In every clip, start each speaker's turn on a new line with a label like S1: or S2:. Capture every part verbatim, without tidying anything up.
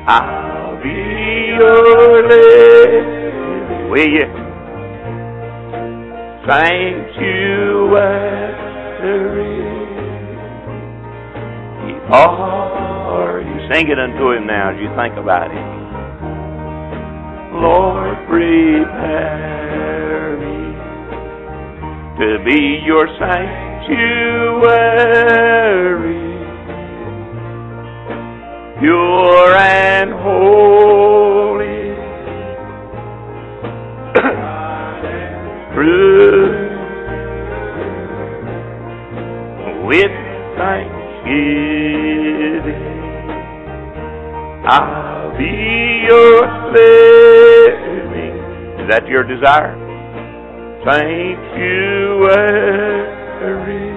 S1: I'll be your living, will you? Sanctuary. Are you sing it unto Him now as you think about it? Lord, prepare me to be your sanctuary, pure and holy, true, with thanksgiving. I'll be your living. Is that your desire? Sanctuary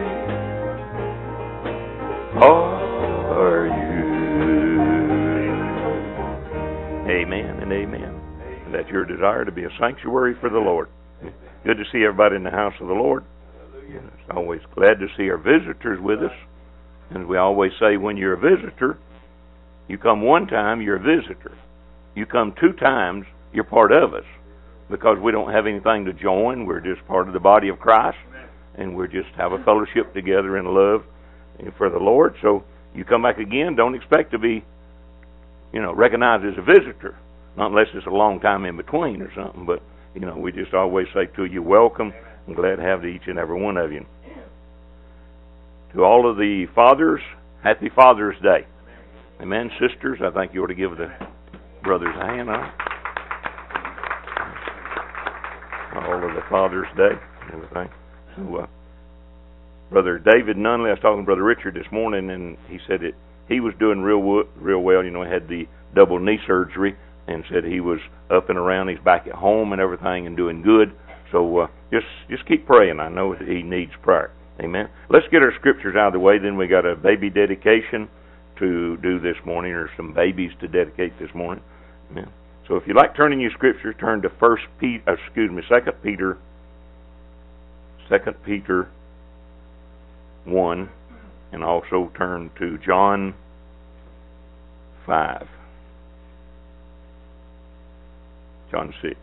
S1: for you. Amen and amen. Is that your desire, to be a sanctuary for the Lord? Good to see everybody in the house of the Lord. It's always glad to see our visitors with us. And we always say, when you're a visitor, you come one time, you're a visitor. You come two times, you're part of us. Because we don't have anything to join. We're just part of the body of Christ. And we just have a fellowship together in love for the Lord. So you come back again, don't expect to be, you know, recognized as a visitor. Not unless it's a long time in between or something. But, you know, we just always say to you, welcome. I'm glad to have each and every one of you. To all of the fathers, happy Father's Day. Amen. Sisters, I think you ought to give the brothers a hand on all of the Father's Day and everything. So, uh, Brother David Nunley, I was talking to Brother Richard this morning, and he said that he was doing real real well. You know, he had the double knee surgery, and said he was up and around. He's back at home and everything and doing good. So uh, just just keep praying. I know he needs prayer. Amen. Let's get our scriptures out of the way. Then we got a baby dedication to do this morning, or some babies to dedicate this morning. Amen. So if you like turning your scriptures, turn to First Peter, excuse me, Second Peter, Second Peter one, and also turn to John five, John six,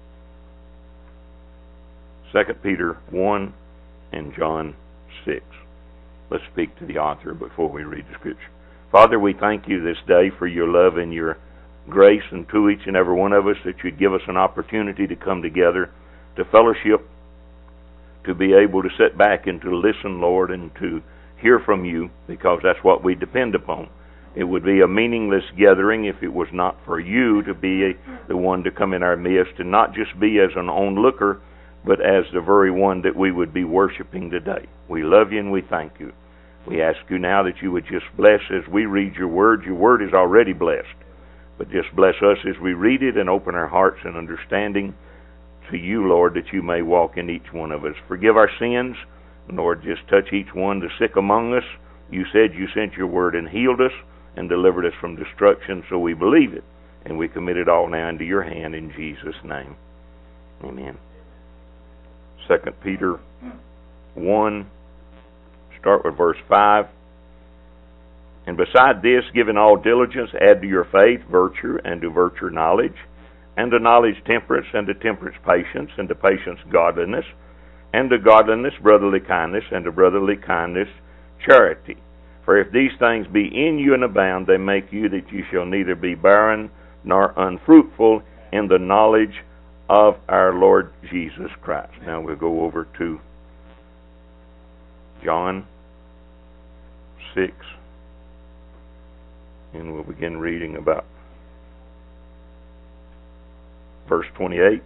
S1: Second Peter one, and John six. Let's speak to the author before we read the scripture. Father, we thank you this day for your love and your grace, and to each and every one of us that you'd give us an opportunity to come together, to fellowship, to be able to sit back and to listen, Lord, and to hear from you, because that's what we depend upon. It would be a meaningless gathering if it was not for you to be a, the one to come in our midst, and not just be as an onlooker, but as the very one that we would be worshiping today. We love you and we thank you. We ask you now that you would just bless as we read your word. Your word is already blessed. But just bless us as we read it, and open our hearts and understanding to you, Lord, that you may walk in each one of us. Forgive our sins. Lord, just touch each one, the sick among us. You said you sent your word and healed us and delivered us from destruction, so we believe it. And we commit it all now into your hand in Jesus' name. Amen. Second Peter one, start with verse five. And beside this, giving all diligence, add to your faith virtue, and to virtue knowledge, and to knowledge temperance, and to temperance patience, and to patience godliness, and to godliness brotherly kindness, and to brotherly kindness charity. For if these things be in you and abound, they make you that you shall neither be barren nor unfruitful in the knowledge of our Lord Jesus Christ. Now we'll go over to John six. And we'll begin reading about verse twenty-eight.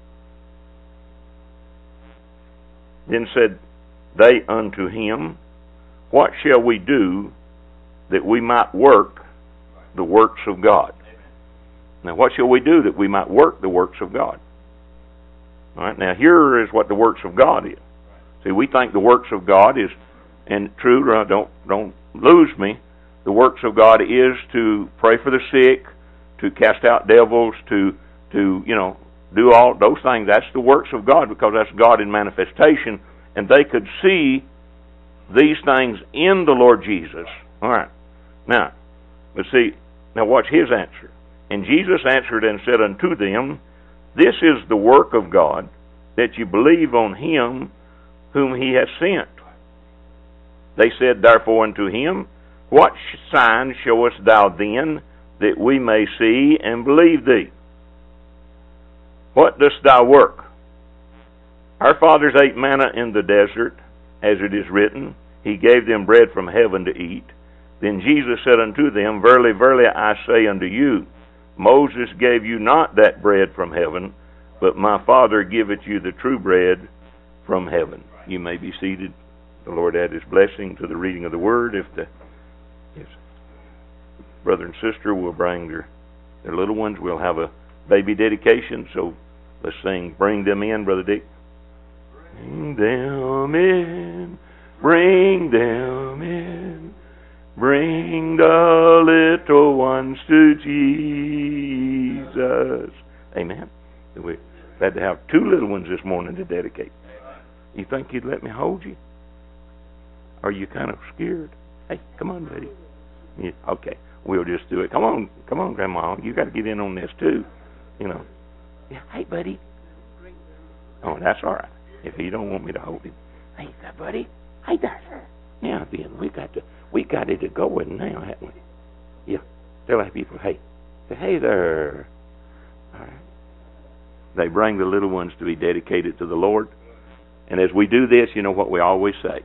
S1: Then said they unto him, What shall we do that we might work the works of God? Now, what shall we do that we might work the works of God? All right, now here is what the works of God is. See, we think the works of God is, and true, don't don't lose me, the works of God is to pray for the sick, to cast out devils, to, to you know, do all those things. That's the works of God, because that's God in manifestation. And they could see these things in the Lord Jesus. All right. Now, let's see. Now watch his answer. And Jesus answered and said unto them, This is the work of God, that you believe on him whom he hath sent. They said therefore unto him, What sign showest thou then, that we may see and believe thee? What dost thou work? Our fathers ate manna in the desert, as it is written, He gave them bread from heaven to eat. Then Jesus said unto them, Verily, verily, I say unto you, Moses gave you not that bread from heaven, but my Father giveth you the true bread from heaven. You may be seated. The Lord add his blessing to the reading of the word. If the if brother and sister will bring their, their little ones, we'll have a baby dedication. So let's sing, Bring Them In, Brother Dick. Bring them in, bring them in, bring the little ones to Jesus. Amen. We're glad to have two little ones this morning to dedicate. You think you'd let me hold you? Are you kind of scared? Hey, come on, buddy. Yeah, okay, we'll just do it. Come on, come on, Grandma. You got to get in on this too. You know. Yeah, hey, buddy. Oh, that's all right. If you don't want me to hold him. Hey, buddy. Hey, there. Now then, we got to we got it to going now, haven't we? Yeah. Tell our people, hey, say, hey there. All right. They bring the little ones to be dedicated to the Lord. And as we do this, you know what we always say.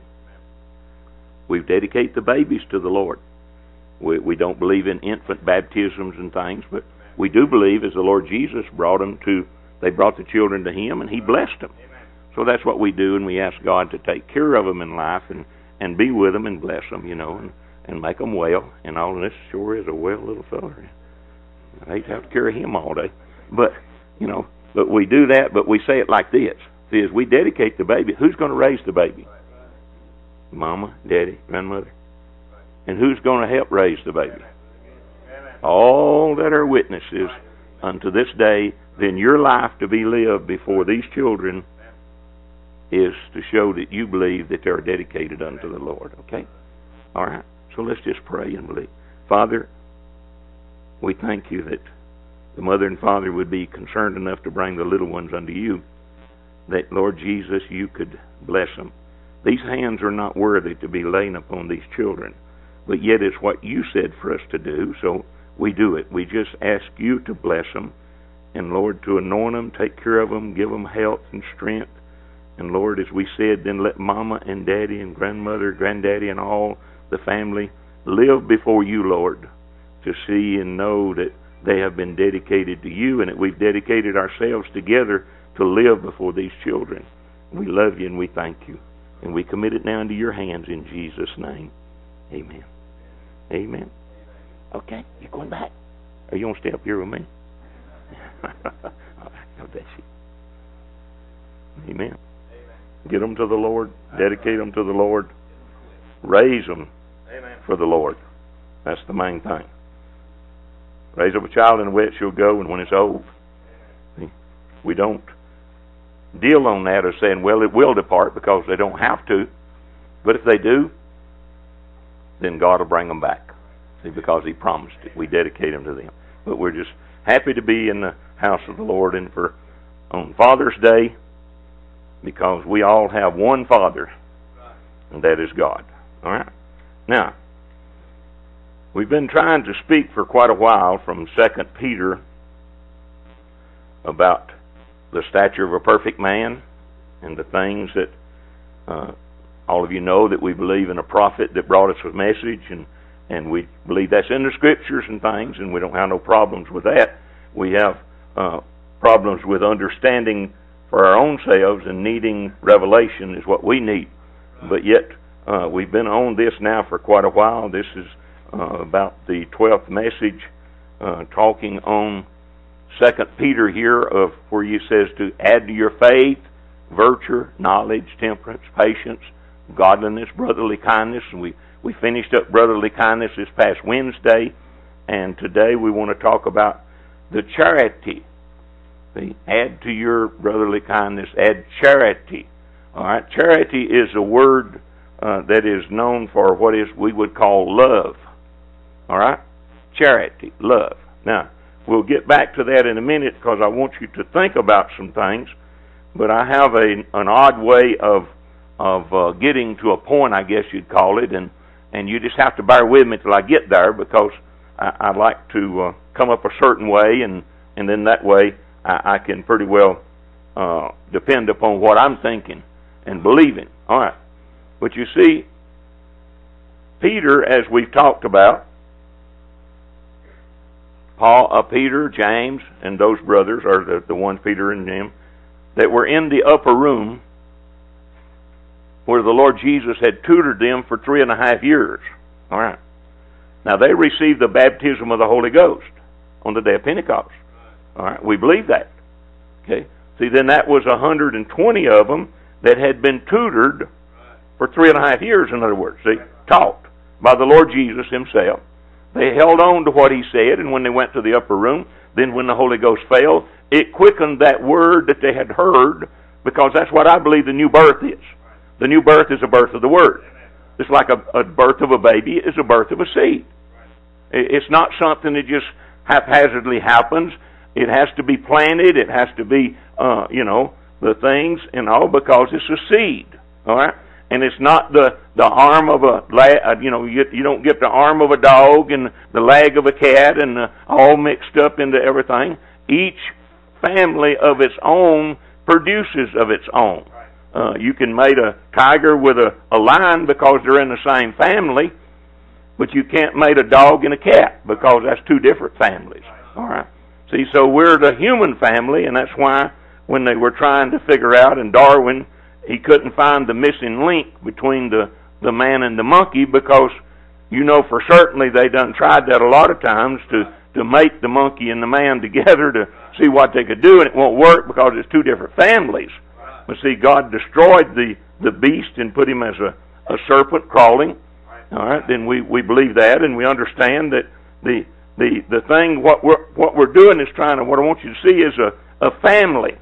S1: We dedicate the babies to the Lord. We, we don't believe in infant baptisms and things, but we do believe as the Lord Jesus brought them to, they brought the children to Him and He blessed them. So that's what we do, and we ask God to take care of them in life and, and be with them and bless them, you know, and, and make them well. And all of this sure is a well little feller. I hate to have to carry him all day. But, you know, but we do that, but we say it like this. See, as we dedicate the baby, who's going to raise the baby? Mama, Daddy, grandmother. And who's going to help raise the baby? All that are witnesses unto this day. Then your life to be lived before these children is to show that you believe that they're dedicated unto the Lord. Okay? All right. So let's just pray and believe. Father, we thank you that the mother and father would be concerned enough to bring the little ones unto you, that, Lord Jesus, you could bless them. These hands are not worthy to be laying upon these children, but yet it's what you said for us to do, so we do it. We just ask you to bless them, and, Lord, to anoint them, take care of them, give them health and strength. And, Lord, as we said, then let Mama and Daddy and Grandmother, Granddaddy, and all the family live before you, Lord, to see and know that they have been dedicated to you and that we've dedicated ourselves together to live before these children. We love you and we thank you. And we commit it now into your hands in Jesus' name. Amen. Amen. Okay, you going back? Or you want to stay up here with me? All right, God bless you. Amen. Get them to the Lord. Dedicate them to the Lord. Raise them for the Lord. That's the main thing. Raise up a child in the way it shall go, and when it's old. We don't deal on that as saying, well, it will depart, because they don't have to. But if they do, then God will bring them back. See, because He promised it. We dedicate them to them. But we're just happy to be in the house of the Lord, and for on Father's Day, because we all have one Father, and that is God. All right? Now, we've been trying to speak for quite a while from Second Peter about the stature of a perfect man and the things that uh, all of you know that we believe in a prophet that brought us a message, and, and we believe that's in the Scriptures and things, and we don't have no problems with that. We have uh, problems with understanding for our own selves, and needing revelation is what we need. But yet, uh, we've been on this now for quite a while. This is uh, about the twelfth message, uh, talking on Second Peter here, of where he says to add to your faith virtue, knowledge, temperance, patience, godliness, brotherly kindness. And we, we finished up brotherly kindness this past Wednesday, and today we want to talk about the charity. See, add to your brotherly kindness, add charity. All right, charity is a word uh, that is known for what is we would call love. All right, charity, love. Now, we'll get back to that in a minute because I want you to think about some things. But I have a an odd way of of uh, getting to a point, I guess you'd call it, and and you just have to bear with me till I get there because I, I like to uh, come up a certain way, and and then that way I, I can pretty well uh, depend upon what I'm thinking and believing. All right, but you see, Peter, as we've talked about, Paul, uh, Peter, James, and those brothers, or the, the ones Peter and them, that were in the upper room where the Lord Jesus had tutored them for three and a half years. All right. Now, they received the baptism of the Holy Ghost on the day of Pentecost. All right. We believe that. Okay. See, then that was one hundred twenty of them that had been tutored for three and a half years, in other words. See, taught by the Lord Jesus himself. They held on to what he said, and when they went to the upper room, then when the Holy Ghost fell, it quickened that word that they had heard, because that's what I believe the new birth is. The new birth is a birth of the Word. It's like a, a birth of a baby is a birth of a seed. It's not something that just haphazardly happens. It has to be planted. It has to be, uh, you know, the things and all, because it's a seed. All right? And it's not the, the arm of a, you know, you, you don't get the arm of a dog and the leg of a cat and uh, all mixed up into everything. Each family of its own produces of its own. Uh, you can mate a tiger with a, a lion because they're in the same family, but you can't mate a dog and a cat because that's two different families. All right. See, so we're the human family, and that's why when they were trying to figure out, and Darwin, he couldn't find the missing link between the, the man and the monkey, because you know for certainly they done tried that a lot of times to, to mate the monkey and the man together to see what they could do, and it won't work because it's two different families. But see, God destroyed the, the beast and put him as a, a serpent crawling. All right, then we, we believe that, and we understand that the the the thing what we're what we're doing is trying to, what I want you to see is a, a family.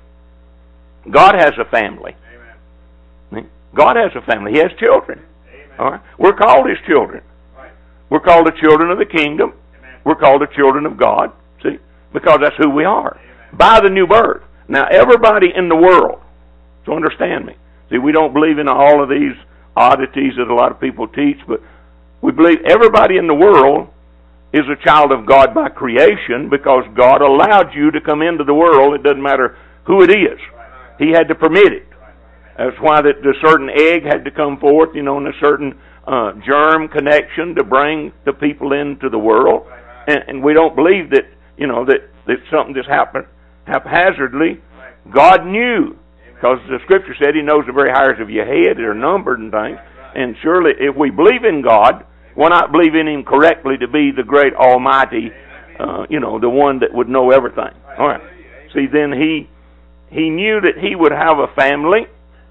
S1: God has a family. Amen. God has a family. He has children. Amen. All right, we're called His children. Right. We're called the children of the kingdom. Amen. We're called the children of God. See, because that's who we are. Amen. By the new birth. Now, everybody in the world. So understand me. See, we don't believe in all of these oddities that a lot of people teach, but we believe everybody in the world is a child of God by creation, because God allowed you to come into the world. It doesn't matter who it is. He had to permit it. That's why that a certain egg had to come forth, you know, and a certain uh, germ connection to bring the people into the world. And, and we don't believe that, you know, that, that something just happened haphazardly. God knew. Because the Scripture said He knows the very hairs of your head. They're numbered and things. And surely, if we believe in God, why not believe in Him correctly to be the great Almighty, uh, you know, the one that would know everything? All right. See, then He He knew that He would have a family,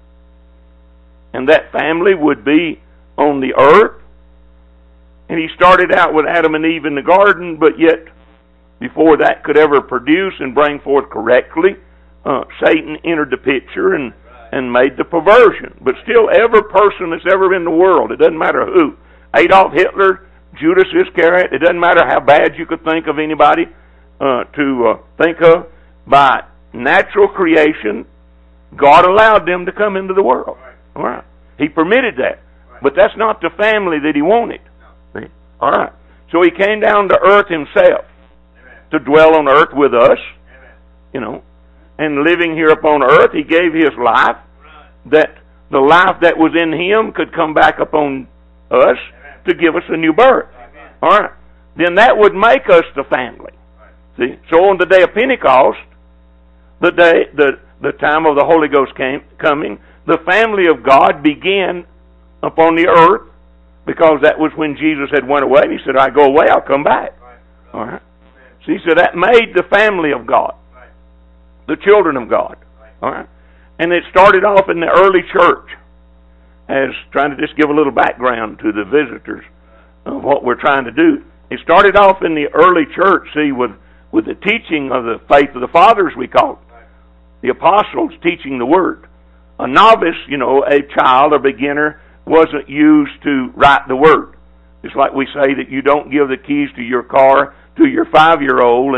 S1: and that family would be on the earth. And He started out with Adam and Eve in the garden, but yet, before that could ever produce and bring forth correctly, Uh, Satan entered the picture and, and made the perversion. But still, every person that's ever in the world, it doesn't matter who, Adolf Hitler, Judas Iscariot, it doesn't matter how bad you could think of anybody uh, to uh, think of, by natural creation, God allowed them to come into the world. All right. He permitted that. But that's not the family that He wanted. All right. So He came down to earth Himself to dwell on earth with us, you know. And living here upon earth, He gave His life, that the life that was in Him could come back upon us to give us a new birth. All right. Then that would make us the family. See? So on the day of Pentecost, the day, the, the time of the Holy Ghost came, coming, the family of God began upon the earth, because that was when Jesus had went away, and He said, I go away, I'll come back. All right. See, so that made the family of God. The children of God. All right? And it started off in the early church, as trying to just give a little background to the visitors of what we're trying to do. It started off in the early church, see, with, with the teaching of the faith of the fathers, we call it. The apostles teaching the Word. A novice, you know, a child, a beginner, wasn't used to write the Word. It's like we say that you don't give the keys to your car to your five-year-old and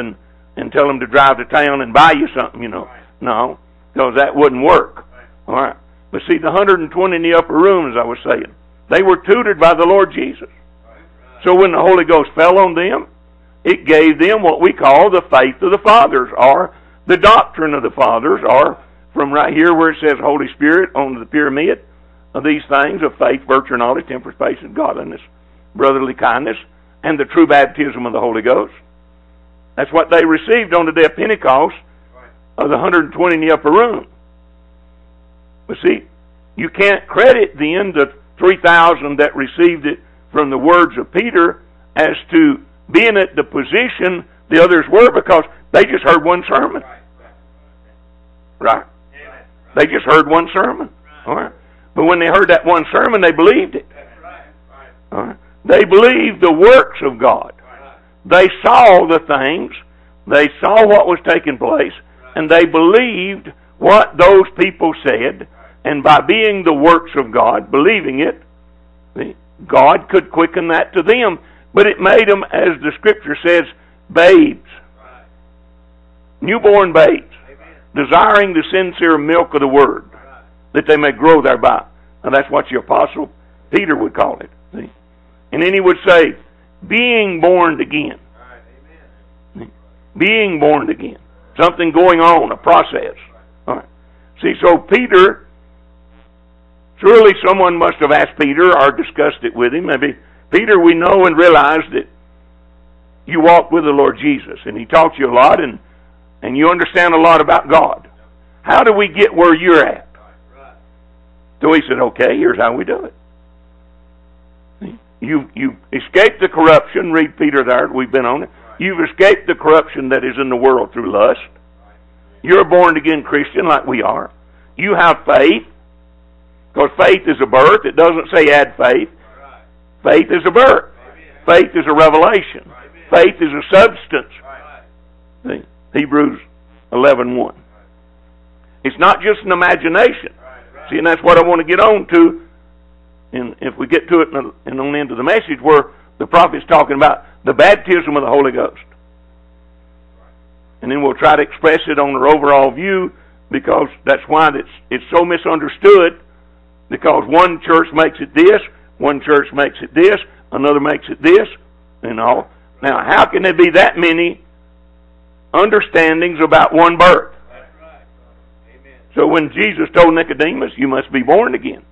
S1: and tell them to drive to town and buy you something, you know. No, because that wouldn't work. All right. But see, the one hundred twenty in the upper room, as I was saying, they were tutored by the Lord Jesus. So when the Holy Ghost fell on them, it gave them what we call the faith of the fathers, or the doctrine of the fathers, or from right here where it says Holy Spirit on the pyramid of these things of faith, virtue, knowledge, temperance, patience, godliness, brotherly kindness, and the true baptism of the Holy Ghost. That's what they received on the day of Pentecost of the one hundred twenty in the upper room. But see, you can't credit then the three thousand that received it from the words of Peter as to being at the position the others were, because they just heard one sermon. Right? They just heard one sermon. All right. But when they heard that one sermon, they believed it. All right. They believed the works of God. They saw the things. They saw what was taking place. And they believed what those people said. And by being the works of God, believing it, God could quicken that to them. But it made them, as the Scripture says, babes. Newborn babes. Desiring the sincere milk of the Word, that they may grow thereby. And that's what the Apostle Peter would call it. See? And then he would say, being born again. Right, being born again. Something going on, a process. All right. See, so Peter, surely someone must have asked Peter or discussed it with him. Maybe, Peter, we know and realize that you walked with the Lord Jesus, and He taught you a lot, and, and you understand a lot about God. How do we get where you're at? So he said, okay, here's how we do it. You you escaped the corruption. Read Peter there. We've been on it. You've escaped the corruption that is in the world through lust. You're a born-again Christian like we are. You have faith. Because faith is a birth. It doesn't say add faith. Faith is a birth. Faith is a revelation. Faith is a substance. See? Hebrews eleven one. It's not just an imagination. See, and that's what I want to get on to. And if we get to it and on the end of the message, where the prophet's talking about the baptism of the Holy Ghost. And then we'll try to express it on our overall view, because that's why it's, it's so misunderstood, because one church makes it this, one church makes it this, another makes it this, and all. Now, how can there be that many understandings about one birth? That's right. Amen. So when Jesus told Nicodemus, you must be born again,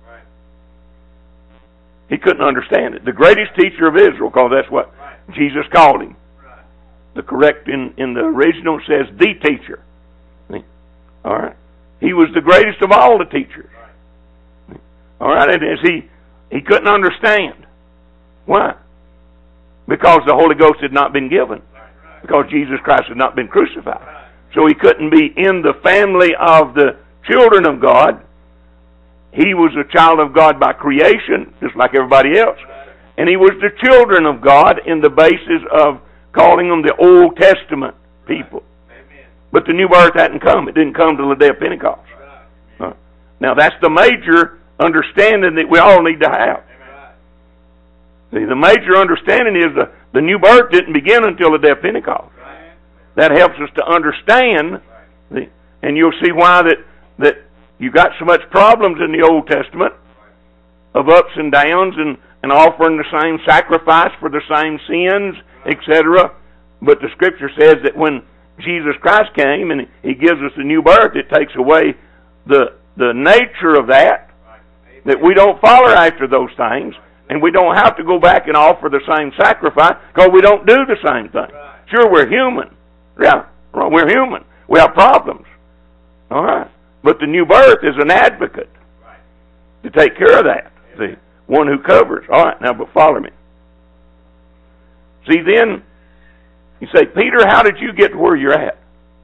S1: he couldn't understand it. The greatest teacher of Israel, because that's what right. Jesus called him. Right. The correct in, in the original says the teacher. All right. He was the greatest of all the teachers. Right. All right. And as he he couldn't understand. Why? Because the Holy Ghost had not been given. Right. Because Jesus Christ had not been crucified. Right. So he couldn't be in the family of the children of God. He was a child of God by creation, just like everybody else. And he was the children of God in the basis of calling them the Old Testament people. But the new birth hadn't come. It didn't come till the day of Pentecost. Right. Now that's the major understanding that we all need to have. See, the major understanding is the, the new birth didn't begin until the day of Pentecost. That helps us to understand, the, and you'll see why that that you got so much problems in the Old Testament of ups and downs and, and offering the same sacrifice for the same sins, et cetera. But the Scripture says that when Jesus Christ came and He gives us a new birth, it takes away the the nature of that, that we don't follow after those things, and we don't have to go back and offer the same sacrifice, because we don't do the same thing. Sure, we're human. Yeah, we're human. We have problems. All right. But the new birth is an advocate to take care of that. See, one who covers. All right, now, but follow me. See, then, you say, Peter, how did you get to where you're at?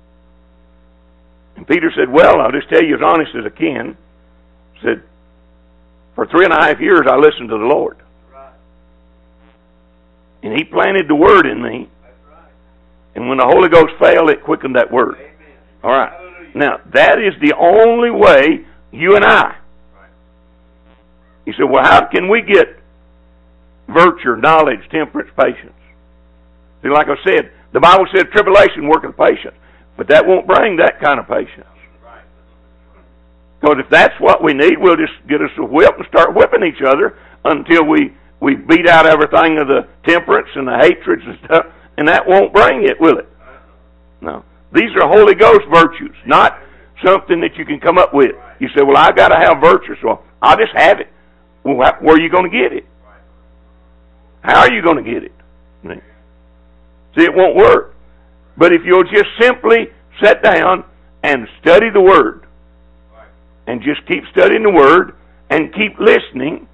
S1: And Peter said, well, I'll just tell you as honest as I can. Said, for three and a half years I listened to the Lord. And He planted the Word in me. And when the Holy Ghost fell, it quickened that Word. All right. Now, that is the only way you and I. He said, well, how can we get virtue, knowledge, temperance, patience? See, like I said, The Bible said tribulation worketh patience. But that won't bring that kind of patience. Because if that's what we need, we'll just get us a whip and start whipping each other until we, we beat out everything of the temperance and the hatreds and stuff, and that won't bring it, will it? No. These are Holy Ghost virtues, not something that you can come up with. You say, well, I've got to have virtue, so I'll just have it. Well, where are you going to get it? How are you going to get it? See, it won't work. But if you'll just simply sit down and study the Word, and just keep studying the Word, and keep listening,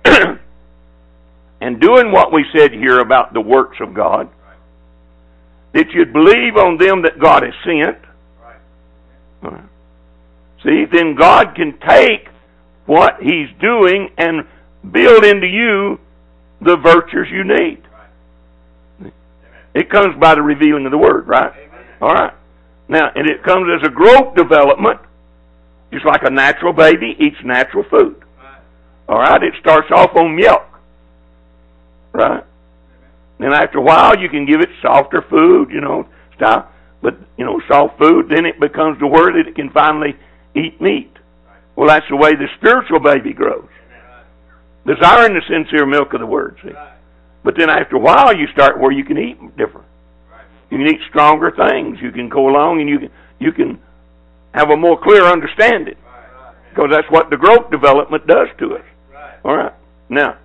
S1: and doing what we said here about the works of God, that you'd believe on them that God has sent. Right. See, then God can take what He's doing and build into you the virtues you need. Right. It comes by the revealing of the Word, right? Amen. All right. Now, and it comes as a growth development, just like a natural baby eats natural food. Right. All right. It starts off on milk, right? Then after a while, you can give it softer food, you know, stuff. But, you know, soft food, then it becomes the word that it can finally eat meat. Well, that's the way the spiritual baby grows. Desiring the sincere milk of the Word, see. But then after a while, you start where you can eat different. You can eat stronger things. You can go along and you can, you can have a more clear understanding. Because that's what the growth development does to us. All right. Now,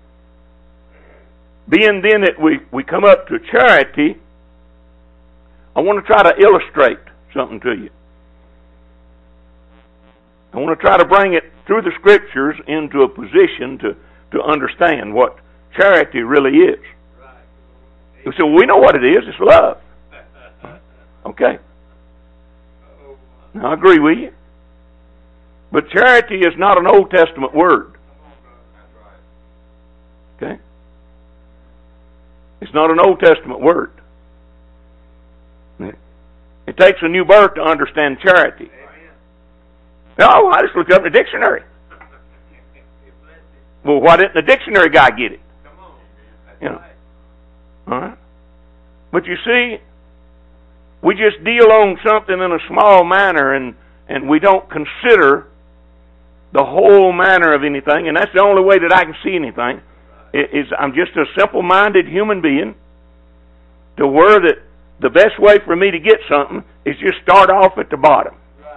S1: being then that we, we come up to charity, I want to try to illustrate something to you. I want to try to bring it through the Scriptures into a position to, to understand what charity really is. You say, well, we know what it is. It's love. Okay. Now, I agree with you. But charity is not an Old Testament word. Okay? It's not an Old Testament word. It takes a new birth to understand charity. Oh, I just looked up in the dictionary. Well, why didn't the dictionary guy get it? You know. All right. But you see, we just deal on something in a small manner, and, and we don't consider the whole manner of anything, and that's the only way that I can see anything. Is I'm just a simple-minded human being, to where that the best way for me to get something is just start off at the bottom.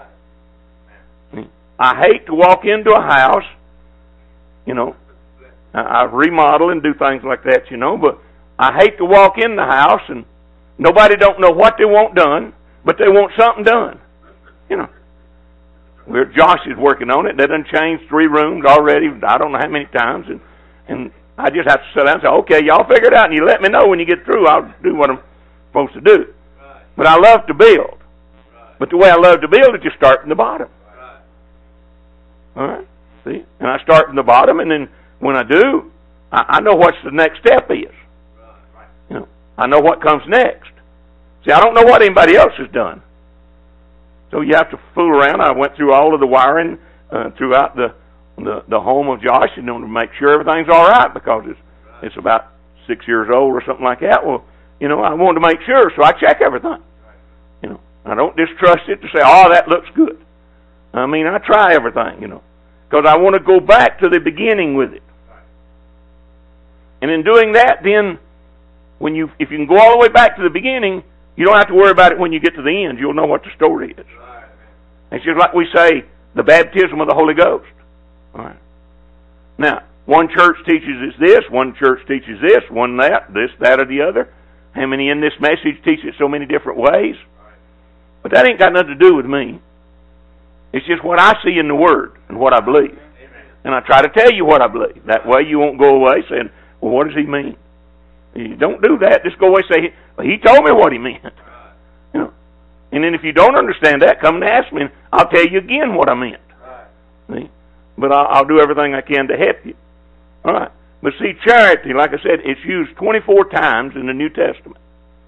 S1: I hate to walk into a house, you know, I remodel and do things like that, you know, but I hate to walk in the house and nobody don't know what they want done, but they want something done, you know. Where Josh is working on it, they done changed three rooms already, I don't know how many times, and, and I just have to sit down and say, okay, y'all figure it out, and you let me know when you get through, I'll do what I'm supposed to do. But I love to build. But the way I love to build is just start from the bottom. All right, see? And I start from the bottom, and then when I do, I, I know what the next step is. You know, I know what comes next. See, I don't know what anybody else has done. So you have to fool around. I went through all of the wiring uh, throughout the, the the home of Josh, you know, to make sure everything's all right, because it's it's about six years old or something like that. Well, you know, I wanted to make sure, so I check everything. You know, I don't distrust it to say, oh, that looks good. I mean, I try everything, you know, because I want to go back to the beginning with it. And in doing that, then, when you, if you can go all the way back to the beginning, you don't have to worry about it when you get to the end. You'll know what the story is. It's just like we say, the baptism of the Holy Ghost. All right. Now, one church teaches us this, one church teaches this, one that, this, that, or the other. How many in this message teach it so many different ways? But that ain't got nothing to do with me. It's just what I see in the Word and what I believe. And I try to tell you what I believe. That way you won't go away saying, well, what does he mean? You don't do that. Just go away and say, well, he told me what he meant. You know. And then if you don't understand that, come and ask me, and I'll tell you again what I meant. See? But I'll, I'll do everything I can to help you. All right. But see, charity, like I said, it's used twenty-four times in the New Testament.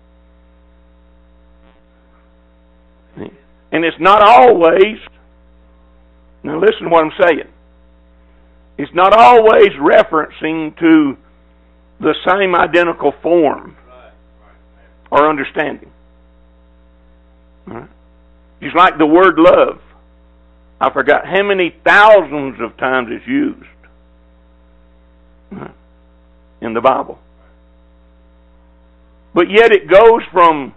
S1: See? And it's not always... Now listen to what I'm saying. It's not always referencing to the same identical form. or understanding. All right? Just like the word love. I forgot how many thousands of times it's used in the Bible. But yet it goes from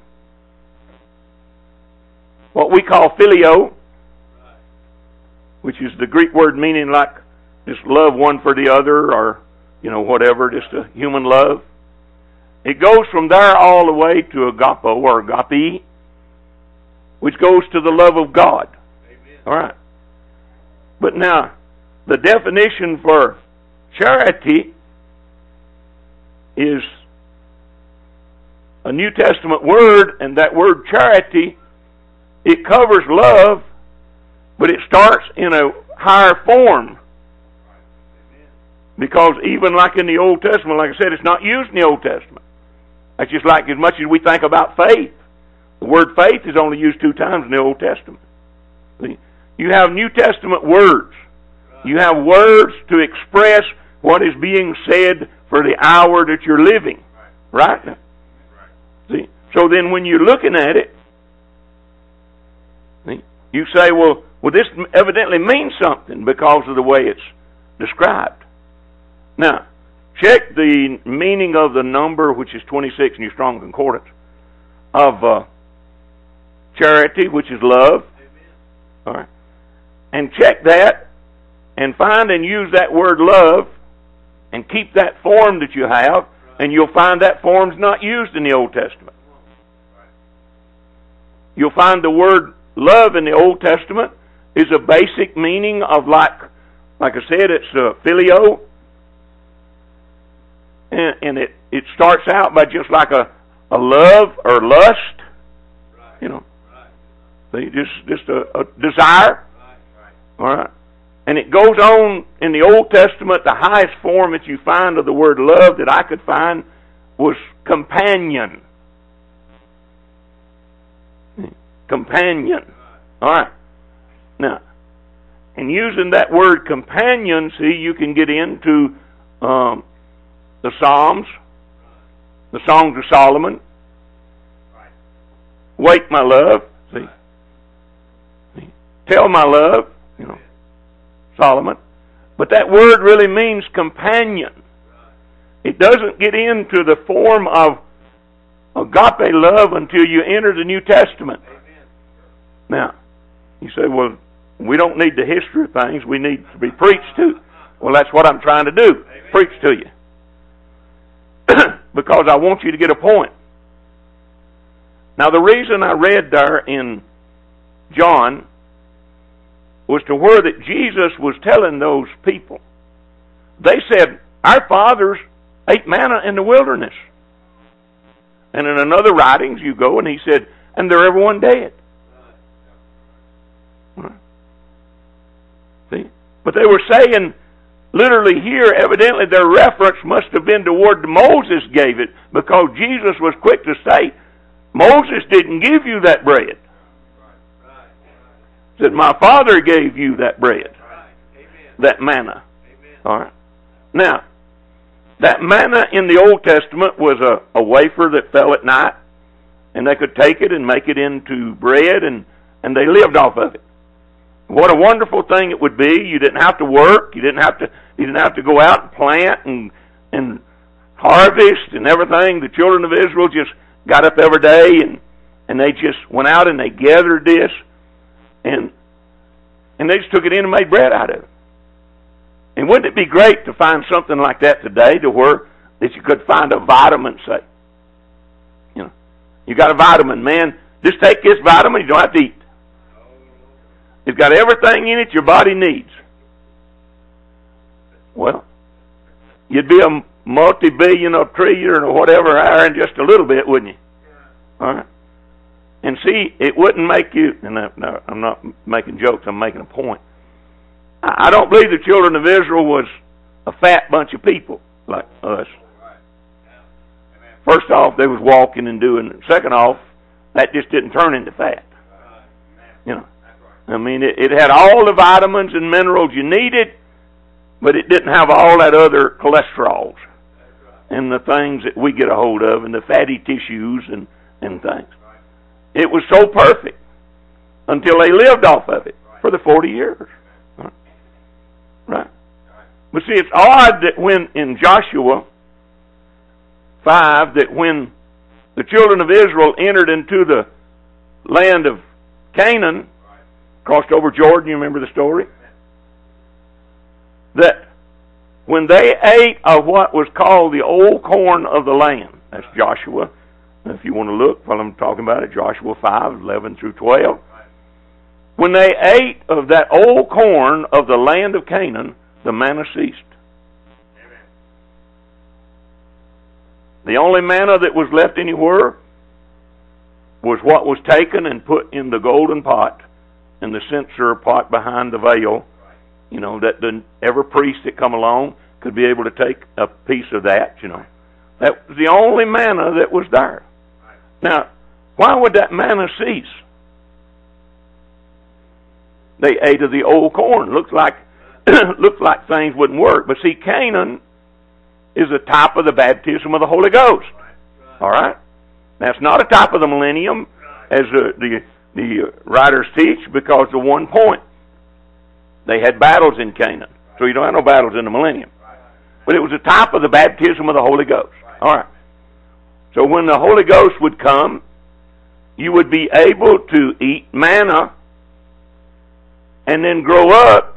S1: what we call phileo, which is the Greek word meaning like just love one for the other, or, you know, whatever, just a human love. It goes from there all the way to agapo or agape, which goes to the love of God. Amen. All right. But now, the definition for charity is a New Testament word, and that word charity, it covers love, but it starts in a higher form. Because even like in the Old Testament, like I said, it's not used in the Old Testament. That's just like as much as we think about faith. The word faith is only used two times in the Old Testament. See? You have New Testament words. You have words to express what is being said for the hour that you're living. Right? Now, see? So then when you're looking at it, see, you say, well, well, this evidently means something because of the way it's described. Now, check the meaning of the number, which is twenty-six in your Strong Concordance, of uh, charity, which is love. Amen. All right. And check that and find and use that word love and keep that form that you have, and you'll find that form's not used in the Old Testament. You'll find the word love in the Old Testament is a basic meaning of, like, like I said, it's uh, phileo, and, and it, it starts out by just like a, a love or lust, you know, see, just just a, a desire. All right. And it goes on in the Old Testament, the highest form that you find of the word love that I could find was companion. Companion. All right. Now, in using that word companion, see, you can get into um, the Psalms, the Songs of Solomon. Wake my love. See. see. Tell my love. You know, Solomon. But that word really means companion. It doesn't get into the form of agape love until you enter the New Testament. Now, you say, well, we don't need the history of things. We need to be preached to. Well, that's what I'm trying to do. Preach to you. Because I want you to get a point. Now, the reason I read there in John was to where that Jesus was telling those people. They said, our fathers ate manna in the wilderness. And in another writings you go and he said, and they're everyone dead. See? But they were saying, literally here, evidently their reference must have been toward Moses gave it, because Jesus was quick to say, Moses didn't give you that bread. Said, my Father gave you that bread, that manna. All right. Now, that manna in the Old Testament was a, a wafer that fell at night, and they could take it and make it into bread, and, and they lived off of it. What a wonderful thing it would be. You didn't have to work. You didn't have to. You didn't have to go out and plant and and harvest and everything. The children of Israel just got up every day and and they just went out and they gathered this and and they just took it in and made bread out of it. And wouldn't it be great to find something like that today, to where that you could find a vitamin, say, you know, you got a vitamin, man. Just take this vitamin. You don't have to eat. It's got everything in it your body needs. Well, you'd be a multi-billion or trillion or whatever in just a little bit, wouldn't you? All right. And see, it wouldn't make you, and I, no, I'm not making jokes, I'm making a point. I, I don't believe the children of Israel was a fat bunch of people like us. First off, they was walking and doing it. Second off, that just didn't turn into fat. You know. I mean, it, it had all the vitamins and minerals you needed, but it didn't have all that other cholesterols and the things that we get a hold of and the fatty tissues and, and things. It was so perfect until they lived off of it for the forty years. Right. But see, it's odd that when in Joshua five, that when the children of Israel entered into the land of Canaan, crossed over Jordan, you remember the story? That when they ate of what was called the old corn of the land, that's Joshua, if you want to look while I'm talking about it, Joshua five, eleven through twelve. When they ate of that old corn of the land of Canaan, the manna ceased. The only manna that was left anywhere was what was taken and put in the golden pot, in the censer pot behind the veil, you know, that the, every priest that come along could be able to take a piece of that, you know. That was the only manna that was there. Now, why would that manna cease? They ate of the old corn. Looks like looks like things wouldn't work. But see, Canaan is a type of the baptism of the Holy Ghost. All right? That's not a type of the millennium, as the, the, the writers teach, because of one point. They had battles in Canaan. So you don't have no battles in the millennium. But it was a type of the baptism of the Holy Ghost. All right. So when the Holy Ghost would come, you would be able to eat manna and then grow up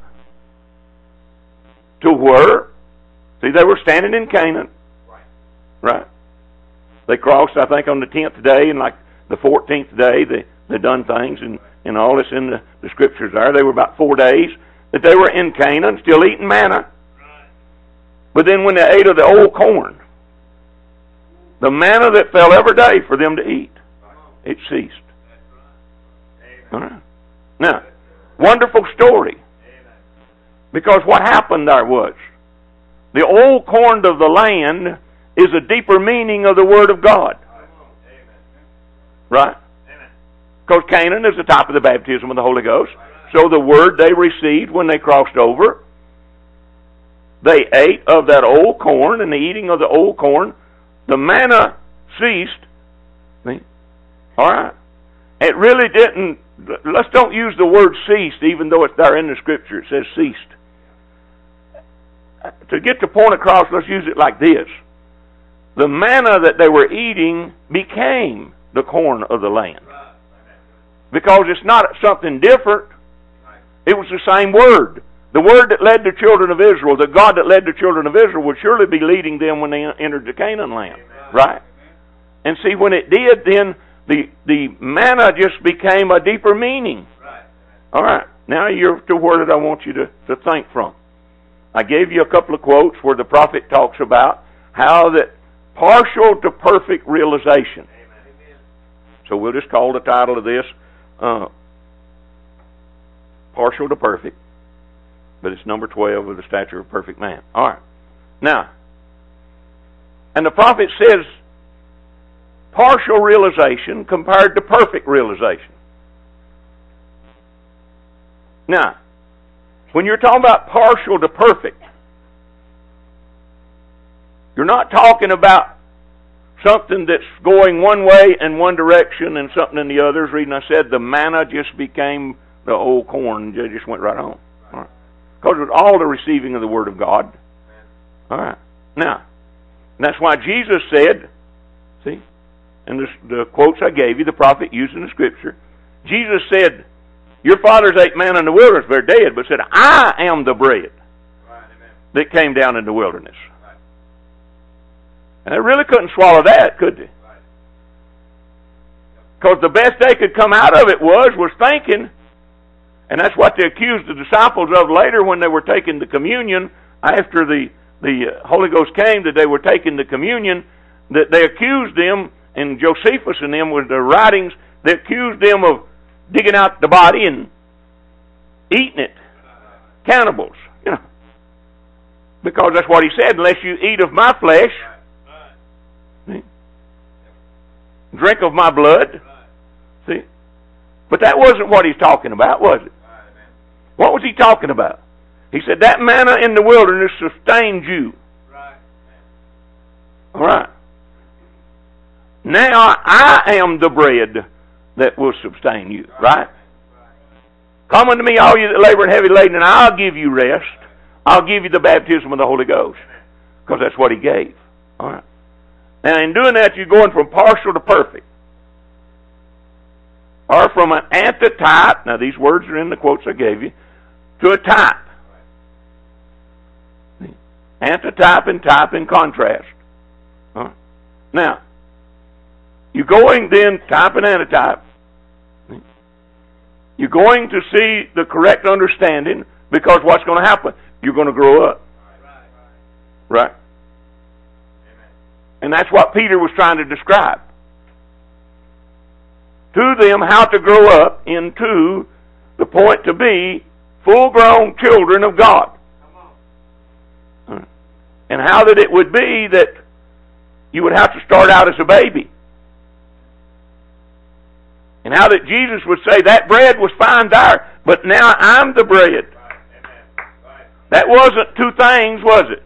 S1: to where, see, they were standing in Canaan. Right. They crossed, I think, on the tenth day, and like the fourteenth day, they, they done things, and, and all this in the, the scriptures there. They were about four days that they were in Canaan, still eating manna. But then when they ate of the old corn, the manna that fell every day for them to eat, it ceased. All right. Now, wonderful story. Because what happened there was, the old corn of the land is a deeper meaning of the Word of God. Right? Because Canaan is the type of the baptism of the Holy Ghost. So the Word they received when they crossed over, they ate of that old corn, and the eating of the old corn, the manna ceased. See? All right. It really didn't, let's don't use the word ceased, even though it's there in the Scripture. It says ceased. To get the point across, let's use it like this. The manna that they were eating became the corn of the land. Because it's not something different. It was the same word. The word that led the children of Israel, the God that led the children of Israel, would surely be leading them when they entered the Canaan land. Right? And see, when it did, then the, the manna just became a deeper meaning. All right. Now you're to where that I want you to, to think from. I gave you a couple of quotes where the prophet talks about how that partial to perfect realization. So we'll just call the title of this uh, Partial to Perfect. But it's number twelve of the stature of perfect man. All right. Now, and the prophet says partial realization compared to perfect realization. Now, when you're talking about partial to perfect, you're not talking about something that's going one way in one direction and something in the other. Reading, I said the manna just became the old corn. It just went right on. All right. Because it was all the receiving of the Word of God. All right. Now, that's why Jesus said, see, and the, the quotes I gave you, the prophet used in the Scripture, Jesus said, your fathers ate manna in the wilderness, they're dead, but said, I am the bread right, that came down in the wilderness. Right. And they really couldn't swallow that, could they? Because right. the best they could come out of it was, was thinking, and that's what they accused the disciples of later when they were taking the communion, after the, the Holy Ghost came, that they were taking the communion, that they accused them, and Josephus and them with their writings, they accused them of digging out the body and eating it. Cannibals. You know. Because that's what he said, unless you eat of my flesh, see, drink of my blood. See? But that wasn't what he's talking about, was it? What was he talking about? He said, that manna in the wilderness sustained you. All right. Now I am the bread that will sustain you. Right? Come unto me, all you that labor and heavy laden, and I'll give you rest. I'll give you the baptism of the Holy Ghost. Because that's what He gave. All right. Now in doing that, you're going from partial to perfect. Or from an antitype, now these words are in the quotes I gave you, to a type. Antitype and type in contrast. All right. Now, you're going then, type and antitype, you're going to see the correct understanding, because what's going to happen? You're going to grow up. Right? And that's what Peter was trying to describe. To them, how to grow up into the point to be full-grown children of God. And how that it would be that you would have to start out as a baby. And how that Jesus would say, that bread was fine there, but now I'm the bread. That wasn't two things, was it?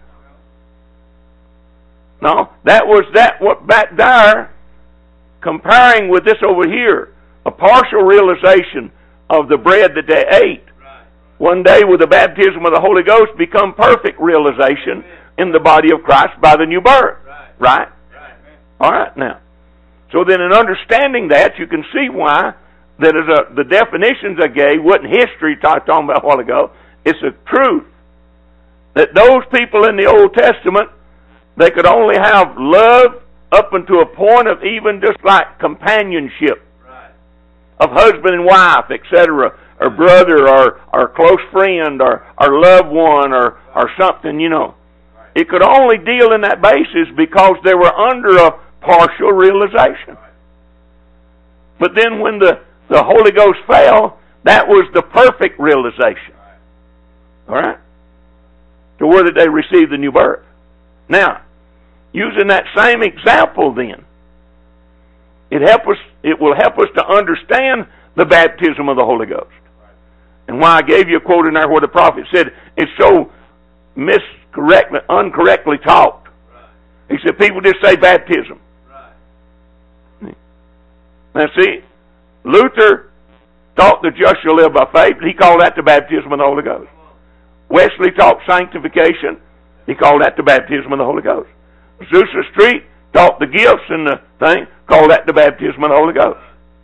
S1: No, that was that what back there, comparing with this over here, a partial realization of the bread that they ate. One day with the baptism of the Holy Ghost become perfect realization in the body of Christ by the new birth. Right? All right, now. So then in understanding that, you can see why that is a, the definitions I gave wasn't history talked on about a while ago. It's a truth. That those people in the Old Testament, they could only have love up until a point of even just like companionship. Right. Of husband and wife, et cetera, or brother, or, or close friend, or, or loved one, or, or something, you know. Right. It could only deal in that basis because they were under a partial realization. Right. But then when the, the Holy Ghost fell, that was the perfect realization. Right. All right? To where did they receive the new birth? Now, using that same example then, it help us. It will help us to understand the baptism of the Holy Ghost. And why I gave you a quote in there where the prophet said, it's so miscorrectly, uncorrectly taught. He said, people just say baptism. Now see, Luther taught the just shall live by faith. He called that the baptism of the Holy Ghost. Wesley taught sanctification. He called that the baptism of the Holy Ghost. Azusa Street taught the gifts and the thing, called that the baptism of the Holy Ghost.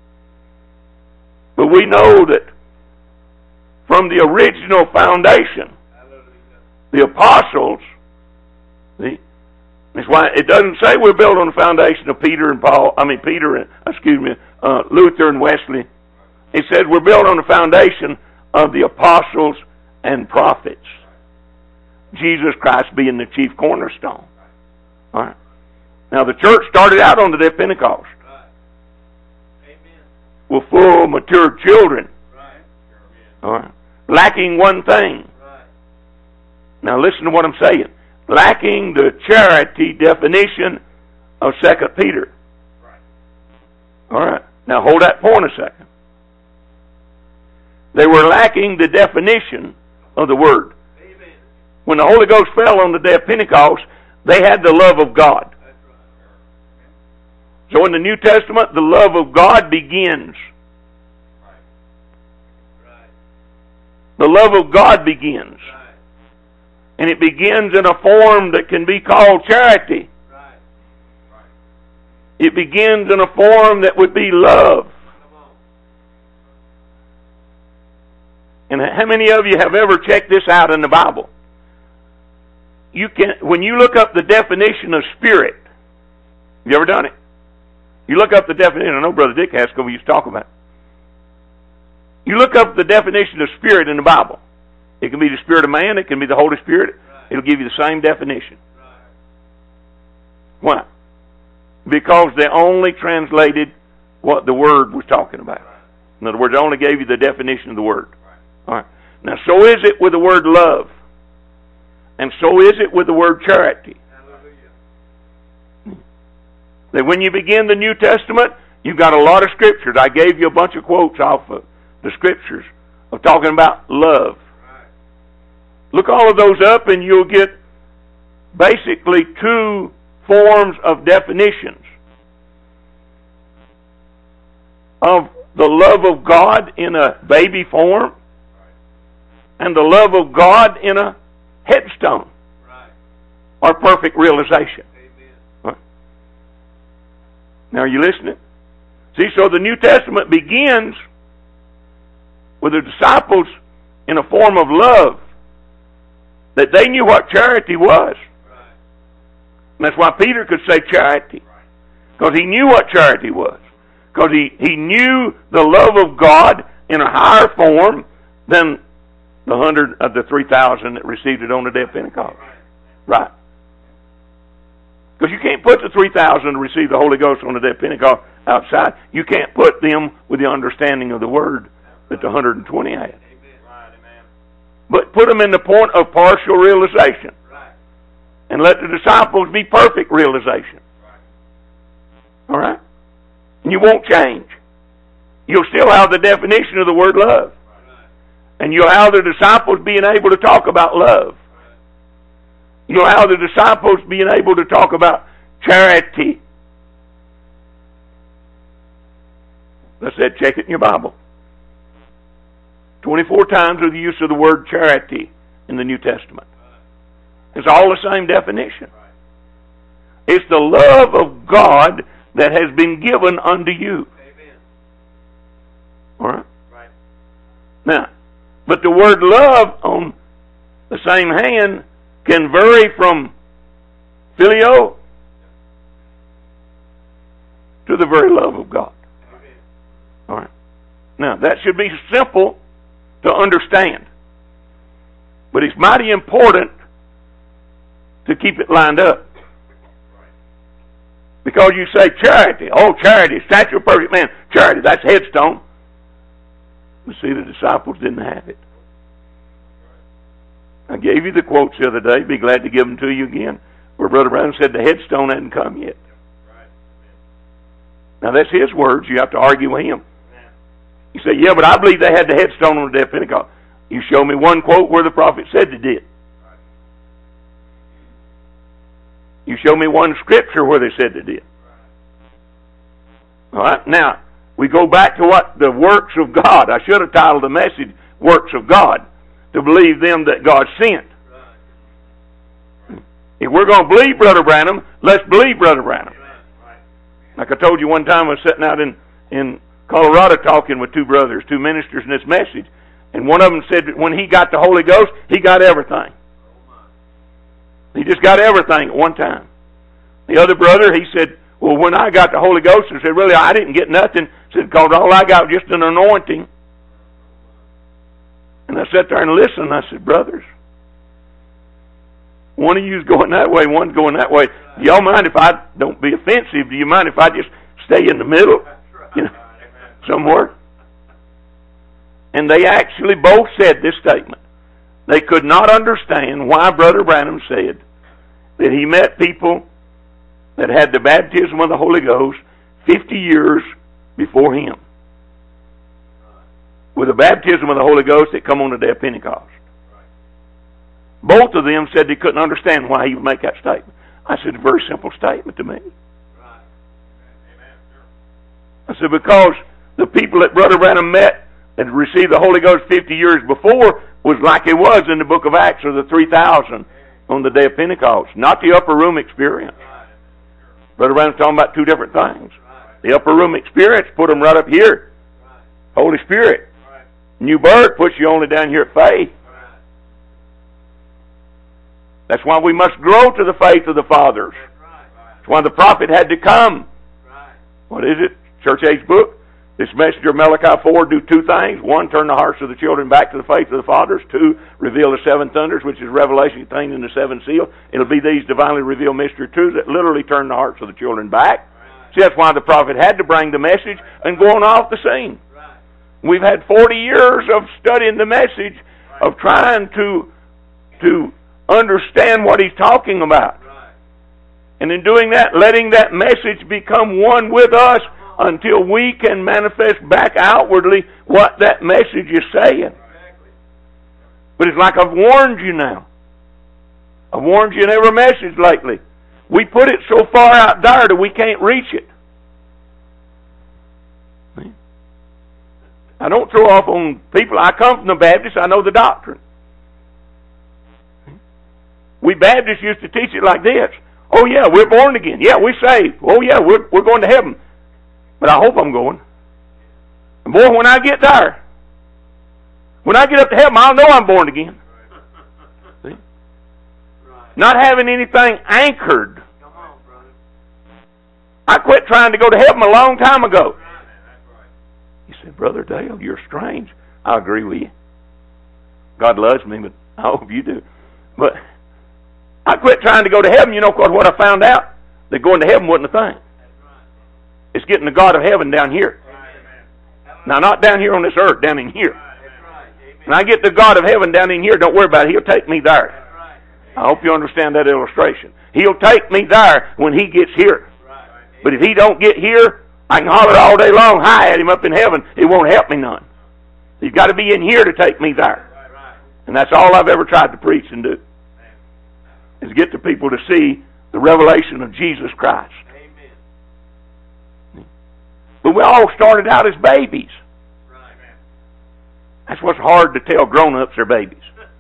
S1: But we know that from the original foundation, the apostles, see, that's why it doesn't say we're built on the foundation of Peter and Paul, I mean Peter and, excuse me, uh, Luther and Wesley. It says we're built on the foundation of the apostles and prophets. Jesus Christ being the chief cornerstone. All right. Now the church started out on the day of Pentecost. Right. Amen. With full, mature children. Right. All right. Lacking one thing. Right. Now listen to what I'm saying. Lacking the charity definition of Second Peter. Right. All right. Now hold that point a second. They were lacking the definition of the Word. Amen. When the Holy Ghost fell on the day of Pentecost, they had the love of God. So in the New Testament, the love of God begins. The love of God begins. And it begins in a form that can be called charity. It begins in a form that would be love. And how many of you have ever checked this out in the Bible? You can, when you look up the definition of spirit, have you ever done it? You look up the definition. I know Brother Dick Haskell used to talk about it. You look up the definition of spirit in the Bible. It can be the spirit of man. It can be the Holy Spirit. Right. It'll give you the same definition. Right. Why? Because they only translated what the Word was talking about. Right. In other words, they only gave you the definition of the Word. Right. All right. Now, so is it with the word love. And so is it with the word charity. Hallelujah. That when you begin the New Testament, you've got a lot of scriptures. I gave you a bunch of quotes off of the scriptures of talking about love. Right. Look all of those up and you'll get basically two forms of definitions. of the love of God in a baby form and the love of God in a headstone are perfect realization. Right? Now, are you listening? See, so the New Testament begins with the disciples in a form of love, that they knew what charity was. And that's why Peter could say charity, because he knew what charity was. Because he, he knew the love of God in a higher form than the hundred of the three thousand that received it on the day of Pentecost. Right. Because you can't put the three thousand to receive the Holy Ghost on the day of Pentecost outside. You can't put them with the understanding of the Word that the one hundred twenty had. But put them in the point of partial realization. And let the disciples be perfect realization. All right? And you won't change. You'll still have the definition of the word love. And you'll have the disciples being able to talk about love. You'll have the disciples being able to talk about charity. I said, check it in your Bible. twenty-four times of the use of the word charity in the New Testament. It's all the same definition. It's the love of God that has been given unto you. Amen. All right? Right. Now, but the word love on the same hand can vary from phileo to the very love of God. Amen. All right. Now, that should be simple to understand. But it's mighty important to keep it lined up. Because you say charity. Oh, charity. Statue of perfect man. Charity. That's headstone. But see, the disciples didn't have it. I gave you the quotes the other day. Be glad to give them to you again. Where Brother Brown said the headstone hadn't come yet. Now, that's his words. You have to argue with him. You say, yeah, but I believe they had the headstone on the day of Pentecost. You show me one quote where the prophet said they did. You show me one scripture where they said they did. All right? Now, we go back to what the works of God. I should have titled the message, Works of God, to believe them that God sent. If we're going to believe Brother Branham, let's believe Brother Branham. Like I told you one time, I was sitting out in, in Colorado talking with two brothers, two ministers in this message, and one of them said that when he got the Holy Ghost, he got everything. He just got everything at one time. The other brother, he said, well, when I got the Holy Ghost, I said, really, I didn't get nothing. He said, because all I got was just an anointing. And I sat there and listened, and I said, brothers, one of you's going that way, one's going that way. Do y'all mind if I, don't be offensive, do you mind if I just stay in the middle? You know, somewhere? And they actually both said this statement. They could not understand why Brother Branham said that he met people that had the baptism of the Holy Ghost fifty years before him, with the baptism of the Holy Ghost that come on the day of Pentecost. Both of them said they couldn't understand why he would make that statement. I said, a very simple statement to me. I said, because the people that Brother Branham met and received the Holy Ghost fifty years before was like it was in the book of Acts of the three thousand on the day of Pentecost, not the upper room experience. Brother Branham's talking about two different things. The upper room experience put them right up here. Holy Spirit. New birth puts you only down here at faith. That's why we must grow to the faith of the fathers. That's why the prophet had to come. What is it? Church Age book? This messenger of Malachi four do two things. One, turn the hearts of the children back to the faith of the fathers. Two, reveal the seven thunders, which is revelation contained in the seven seal. It'll be these divinely revealed mystery truths that literally turn the hearts of the children back. See, that's why the prophet had to bring the message and going off the scene. We've had forty years of studying the message, of trying to, to understand what he's talking about. And in doing that, letting that message become one with us, until we can manifest back outwardly what that message is saying. But it's like I've warned you now. I've warned you in every message lately. We put it so far out there that we can't reach it. I don't throw off on people. I come from the Baptist. I know the doctrine. We Baptists used to teach it like this. Oh yeah, we're born again. Yeah, we're saved. Oh yeah, we're, we're going to heaven. But I hope I'm going. And boy, when I get there, when I get up to heaven, I'll know I'm born again. See? Not having anything anchored. I quit trying to go to heaven a long time ago. He said, Brother Dale, you're strange. I agree with you. God loves me, but I hope you do. But I quit trying to go to heaven, you know, because what I found out, that going to heaven wasn't a thing. It's getting the God of heaven down here. Now, not down here on this earth, down in here. When I get the God of heaven down in here, don't worry about it. He'll take me there. I hope you understand that illustration. He'll take me there when He gets here. But if He don't get here, I can holler all day long, hi at Him up in heaven. It won't help me none. He's got to be in here to take me there. And that's all I've ever tried to preach and do. Is get the people to see the revelation of Jesus Christ. But we all started out as babies. That's what's hard to tell grown-ups are babies.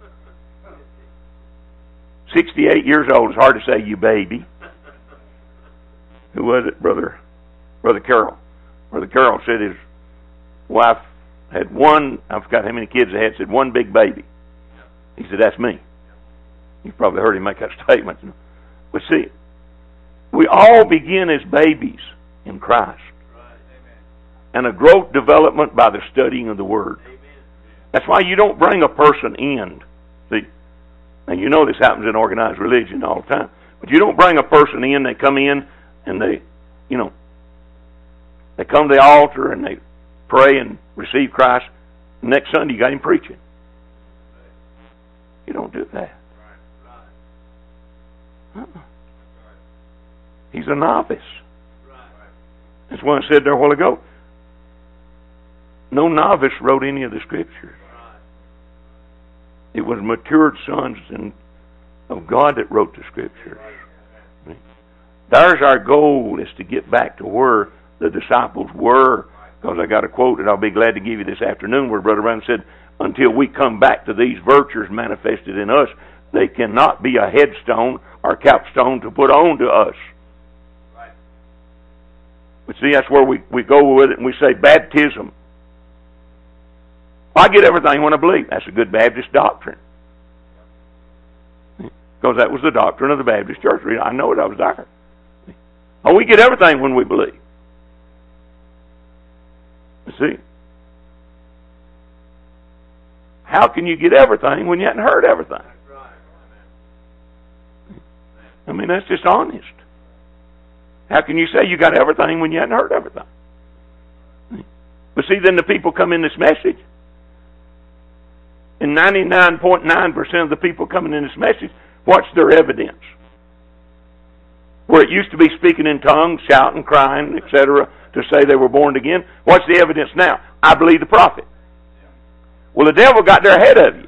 S1: sixty-eight years old, it's hard to say you baby. Who was it? Brother Brother Carroll. Brother Carroll said his wife had one, I forgot how many kids they had, said one big baby. He said, that's me. You've probably heard him make that statement. But see, we all begin as babies in Christ. And a growth development by the studying of the Word. That's why you don't bring a person in. See, and you know this happens in organized religion all the time. But you don't bring a person in, they come in and they, you know, they come to the altar and they pray and receive Christ. Next Sunday you got him preaching. You don't do that. Uh-uh. He's a novice. That's why I said there a while ago, no novice wrote any of the Scriptures. It was matured sons and of God that wrote the Scriptures. There's our goal, is to get back to where the disciples were. Because I got a quote that I'll be glad to give you this afternoon where Brother Brown said, until we come back to these virtues manifested in us, they cannot be a headstone or capstone to put on to us. Right. But see, that's where we, we go with it and we say baptism. I get everything when I believe. That's a good Baptist doctrine. Because that was the doctrine of the Baptist church. I know it, I was there. Oh, we get everything when we believe. You see? How can you get everything when you haven't heard everything? I mean, that's just honest. How can you say you got everything when you hadn't heard everything? But see, then the people come in this message, and ninety-nine point nine percent of the people coming in this message, what's their evidence? Where it used to be speaking in tongues, shouting, crying, et cetera, to say they were born again, what's the evidence now? I believe the prophet. Well, the devil got there ahead of you.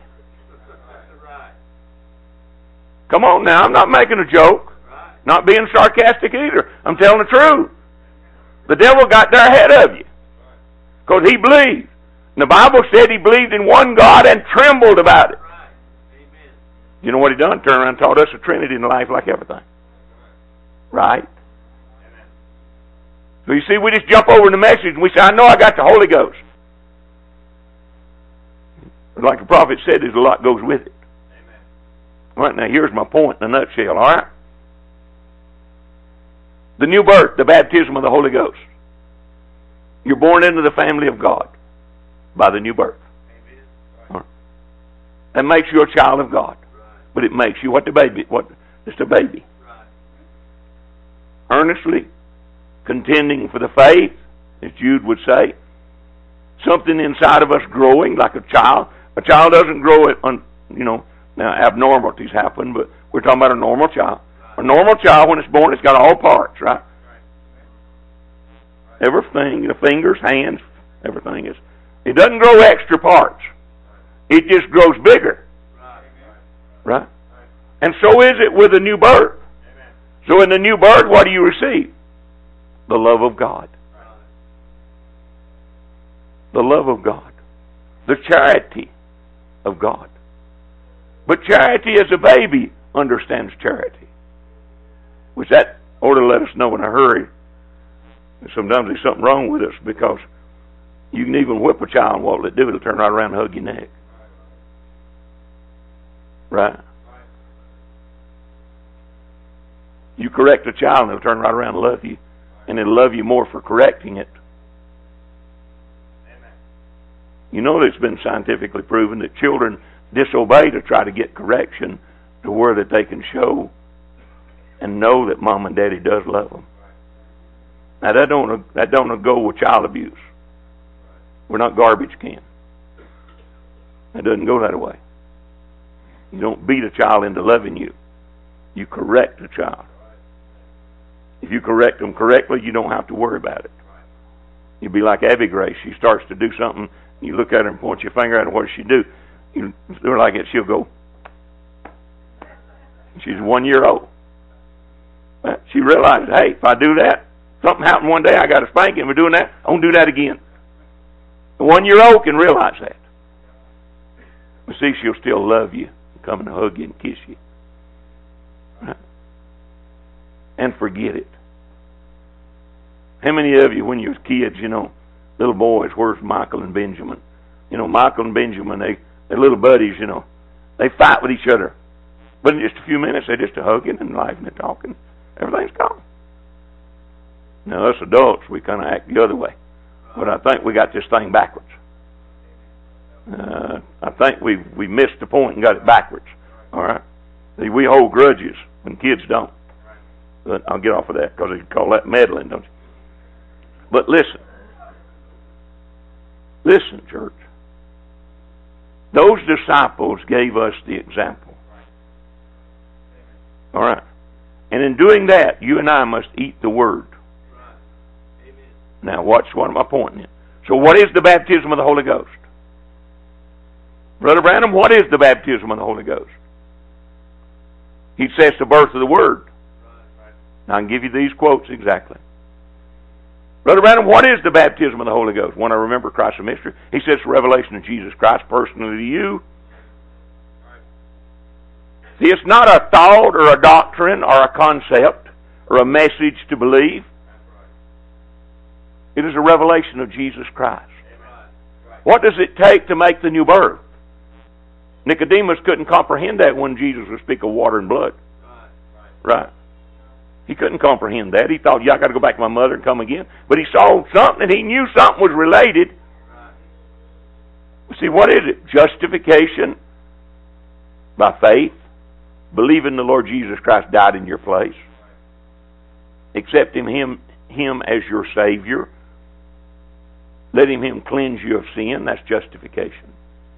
S1: Come on now, I'm not making a joke. Not being sarcastic either. I'm telling the truth. The devil got there ahead of you. Because he believed. And the Bible said he believed in one God and trembled about it. You know what he done? Turned around and taught us the Trinity in life like everything. Right? So you see, we just jump over in the message and we say, I know I got the Holy Ghost. But like the prophet said, there's a lot goes with it. All right, now here's my point in a nutshell, all right? The new birth, the baptism of the Holy Ghost. You're born into the family of God by the new birth. All right. That makes you a child of God. But it makes you what the baby, what just a baby. Earnestly contending for the faith, as Jude would say. Something inside of us growing like a child. A child doesn't grow it on, you know, now abnormalities happen, but we're talking about a normal child. A normal child, when it's born, it's got all parts, right? Everything, the fingers, hands, everything is. It doesn't grow extra parts. It just grows bigger. Right? And so is it with a new birth. So in the new birth, what do you receive? The love of God. the love of God, the charity of God. But charity as a baby understands charity, which that ought to let us know in a hurry. Sometimes there's something wrong with us, because you can even whip a child, and what will it do? It'll turn right around and hug your neck. Right? You correct a child, and it'll turn right around and love you. And it'll love you more for correcting it. You know, it's been scientifically proven that children disobey to try to get correction to where that they can show and know that mom and daddy does love them. Now, that don't, that don't go with child abuse. We're not garbage can. That doesn't go that way. You don't beat a child into loving you. You correct a child. If you correct them correctly, you don't have to worry about it. You'll be like Abby Grace. She starts to do something, you look at her and point your finger at her, what does she do? You do her like it, she'll go. She's one year old. She realizes, hey, if I do that, something happened one day, I got a spanking, we're doing that, I won't do that again. The one year old can realize that. But see, she'll still love you, come and hug you and kiss you. Right? And forget it. How many of you, when you was kids, you know, little boys, where's Michael and Benjamin? You know, Michael and Benjamin, they, they're little buddies, you know. They fight with each other. But in just a few minutes, they're just hugging and laughing and talking. Everything's gone. Now, us adults, we kind of act the other way. But I think we got this thing backwards. Uh, I think we we missed the point and got it backwards. All right? See, we hold grudges when kids don't. But I'll get off of that, because you call that meddling, don't you? But listen. Listen, church. Those disciples gave us the example. All right. And in doing that, you and I must eat the Word. Now, watch what am I pointing at. So what is the baptism of the Holy Ghost? Brother Branham, what is the baptism of the Holy Ghost? He says the birth of the Word. Now, I can give you these quotes exactly. Brother Branham, what is the baptism of the Holy Ghost? When I remember Christ of mystery, he says the revelation of Jesus Christ personally to you. See, it's not a thought or a doctrine or a concept or a message to believe. It is a revelation of Jesus Christ. What does it take to make the new birth? Nicodemus couldn't comprehend that when Jesus would speak of water and blood. Right. He couldn't comprehend that. He thought, yeah, I got to go back to my mother and come again. But he saw something, and he knew something was related. See, what is it? Justification by faith. Believing the Lord Jesus Christ died in your place. Accepting Him, Him as your Savior. Letting Him cleanse you of sin. That's justification.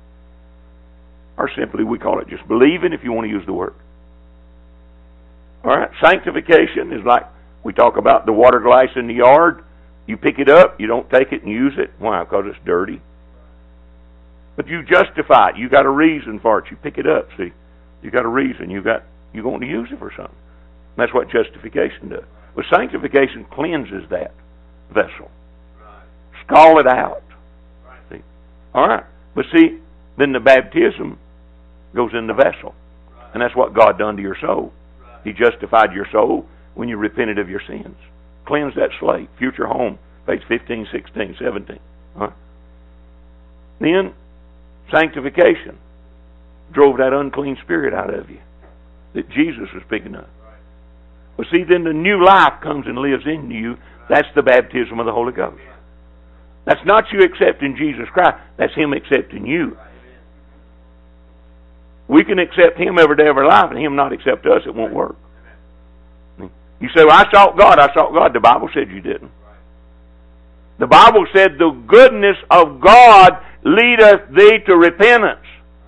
S1: Or simply, we call it just believing, if you want to use the word. All right, sanctification is like we talk about the water glass in the yard. You pick it up, you don't take it and use it. Why? Because it's dirty. But you justify it. You got a reason for it. You pick it up. See, you got a reason. You got you're going to use it for something. And that's what justification does. But sanctification cleanses that vessel. Scald it out. See? All right, but see, then the baptism goes in the vessel, and that's what God done to your soul. He justified your soul when you repented of your sins. Cleansed that slate. Future home. Page fifteen, sixteen, seventeen. Huh? Then, sanctification. Drove that unclean spirit out of you that Jesus was speaking of. But see, then the new life comes and lives in you. That's the baptism of the Holy Ghost. That's not you accepting Jesus Christ. That's Him accepting you. We can accept Him every day of our life and Him not accept us. It won't work. You say, well, I sought God. I sought God. The Bible said you didn't. The Bible said the goodness of God leadeth thee to repentance.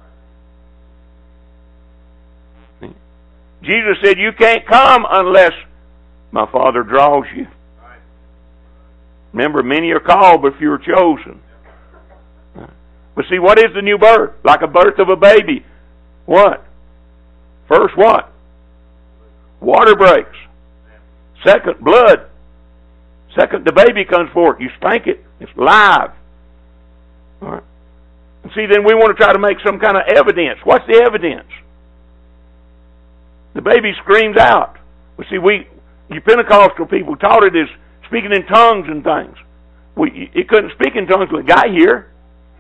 S1: Jesus said, you can't come unless my Father draws you. Remember, many are called, but few are chosen. But see, what is the new birth? Like a birth of a baby. What? First, what? Water breaks. Second, blood. Second, the baby comes forth. You spank it. It's live. All right. And see, then we want to try to make some kind of evidence. What's the evidence? The baby screams out. Well, see, we, you Pentecostal people, taught it as speaking in tongues and things. We, it couldn't speak in tongues till it got here.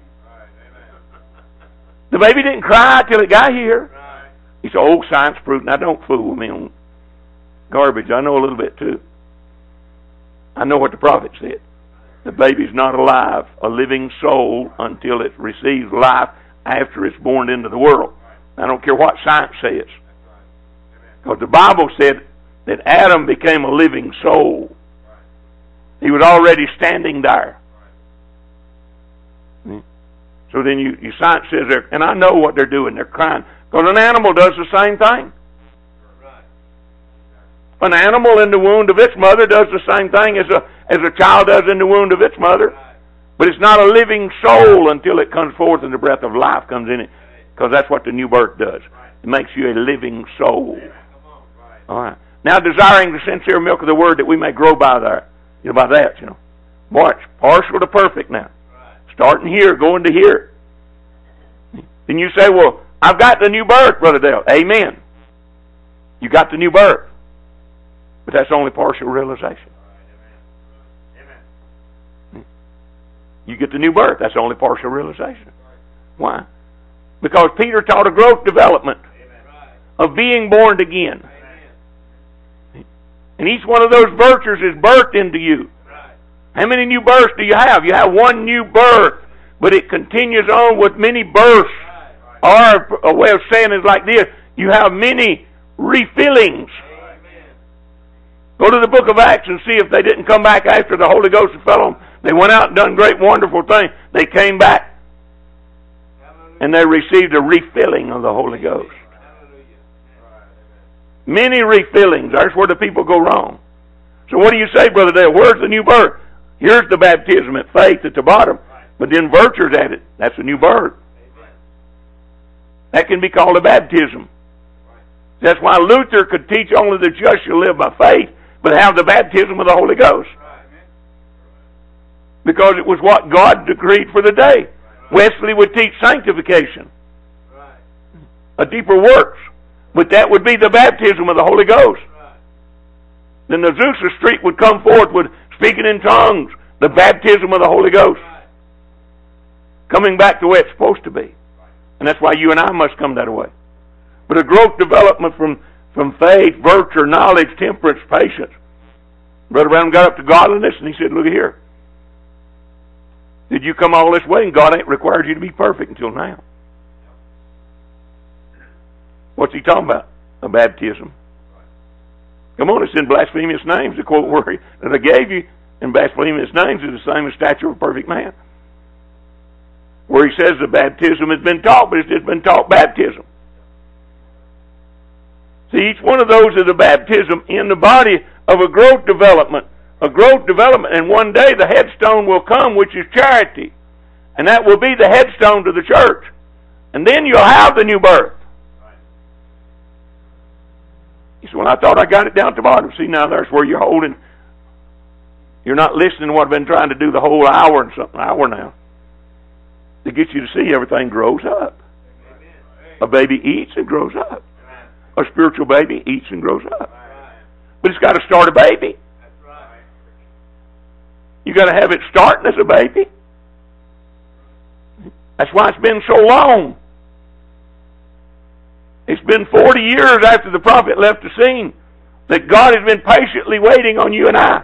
S1: The baby didn't cry till it got here. He said, "Oh, science proved." Now, don't fool me on garbage. I know a little bit too. I know what the prophet said. The baby's not alive, a living soul, until it receives life after it's born into the world. I don't care what science says. Because the Bible said that Adam became a living soul. He was already standing there. So then you, you science says there, and I know what they're doing. They're crying. Because an animal does the same thing. An animal in the womb of its mother does the same thing as a as a child does in the womb of its mother. But it's not a living soul until it comes forth and the breath of life comes in it. Because that's what the new birth does. It makes you a living soul. All right. Now, desiring the sincere milk of the word that we may grow by there. You know, by that, you know. Watch. Partial to perfect now. Starting here, going to here. Then you say, "Well, I've got the new birth, Brother Dale." Amen. You got the new birth. But that's only partial realization. You get the new birth. That's only partial realization. Why? Because Peter taught a growth development of being born again. And each one of those virtues is birthed into you. How many new births do you have? You have one new birth, but it continues on with many births. Or a way of saying it is like this: you have many refillings. Go to the book of Acts and see if they didn't come back after the Holy Ghost fell on them. They went out and done great, wonderful things. They came back and they received a refilling of the Holy Ghost. Many refillings. That's where the people go wrong. So what do you say, Brother Dale? Where's the new birth? Here's the baptism at faith at the bottom. But then virtue's at it. That's a new birth. That can be called a baptism. That's why Luther could teach only the just shall live by faith, but have the baptism of the Holy Ghost. Because it was what God decreed for the day. Wesley would teach sanctification. A deeper works. But that would be the baptism of the Holy Ghost. Then the Azusa Street would come forth with speaking in tongues. The baptism of the Holy Ghost. Coming back to where it's supposed to be. And that's why you and I must come that way. But a growth development from, from faith, virtue, knowledge, temperance, patience. Brother Branham got up to godliness and he said, "Look here. Did you come all this way and God ain't required you to be perfect until now?" What's he talking about? A baptism. Come on, it's in blasphemous names. The quote where he, that I gave you in blasphemous names is the same as stature of a perfect man. Where he says the baptism has been taught, but it's just been taught baptism. See, each one of those is a baptism in the body of a growth development. A growth development, and one day the headstone will come, which is charity. And that will be the headstone to the church. And then you'll have the new birth. He said, "Well, I thought I got it down at the bottom." See, now there's where you're holding. You're not listening to what I've been trying to do the whole hour and something, hour now. To get you to see everything grows up. A baby eats and grows up. A spiritual baby eats and grows up. But it's got to start a baby. You got to have it starting as a baby. That's why it's been so long. It's been forty years after the prophet left the scene that God has been patiently waiting on you and I.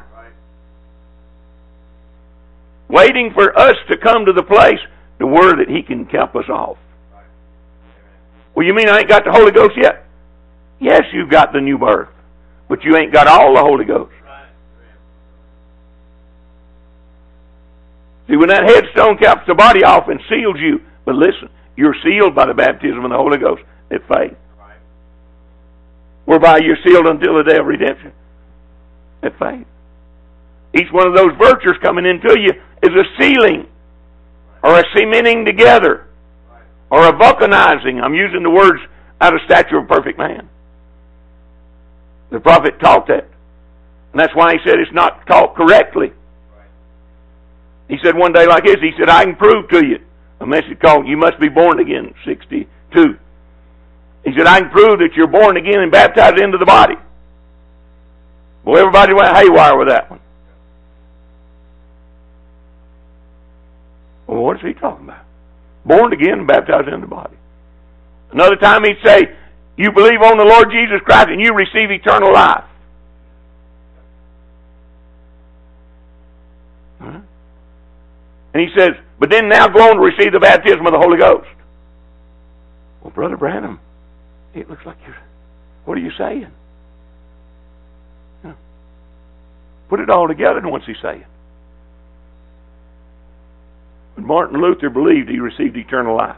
S1: Waiting for us to come to the place to where that He can cap us off. Well, you mean I ain't got the Holy Ghost yet? Yes, you've got the new birth. But you ain't got all the Holy Ghost. See, when that headstone caps the body off and seals you, but listen, you're sealed by the baptism of the Holy Ghost at faith. Whereby you're sealed until the day of redemption at faith. Each one of those virtues coming into you is a sealing or a cementing together or a vulcanizing. I'm using the words out of stature of a perfect man. The prophet taught that. And that's why he said it's not taught correctly. He said one day like this, he said, "I can prove to you a message called You Must Be Born Again, sixty-two. He said, I can prove that you're born again and baptized into the body. Well, everybody went haywire with that one. Well, what is he talking about? Born again and baptized into the body. Another time he'd say, you believe on the Lord Jesus Christ and you receive eternal life. Huh? And he says, but then now go on to receive the baptism of the Holy Ghost. Well, Brother Branham, it looks like you're, what are you saying? Huh? Put it all together and what's he saying? When Martin Luther believed, he received eternal life.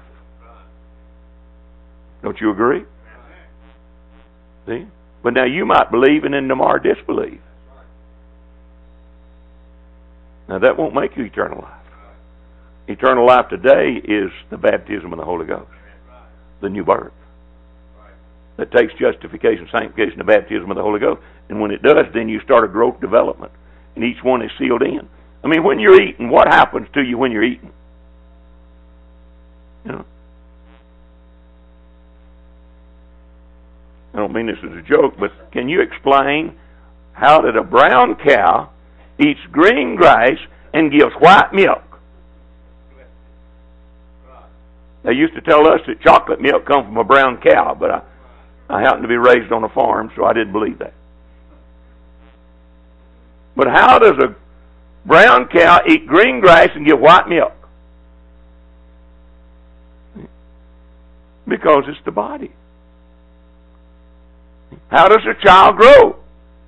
S1: Don't you agree? See? But now you might believe and then tomorrow disbelieve. Now that won't make you eternal life. Eternal life today is the baptism of the Holy Ghost. The new birth. That takes justification, sanctification, the baptism of the Holy Ghost. And when it does, then you start a growth development. And each one is sealed in. I mean, when you're eating, what happens to you when you're eating? You know? I don't mean this as a joke, but can you explain how that a brown cow eats green grass and gives white milk? They used to tell us that chocolate milk comes from a brown cow, but I, I happen to be raised on a farm, so I didn't believe that. But how does a brown cow eat green grass and give white milk? Because it's the body. How does a child grow?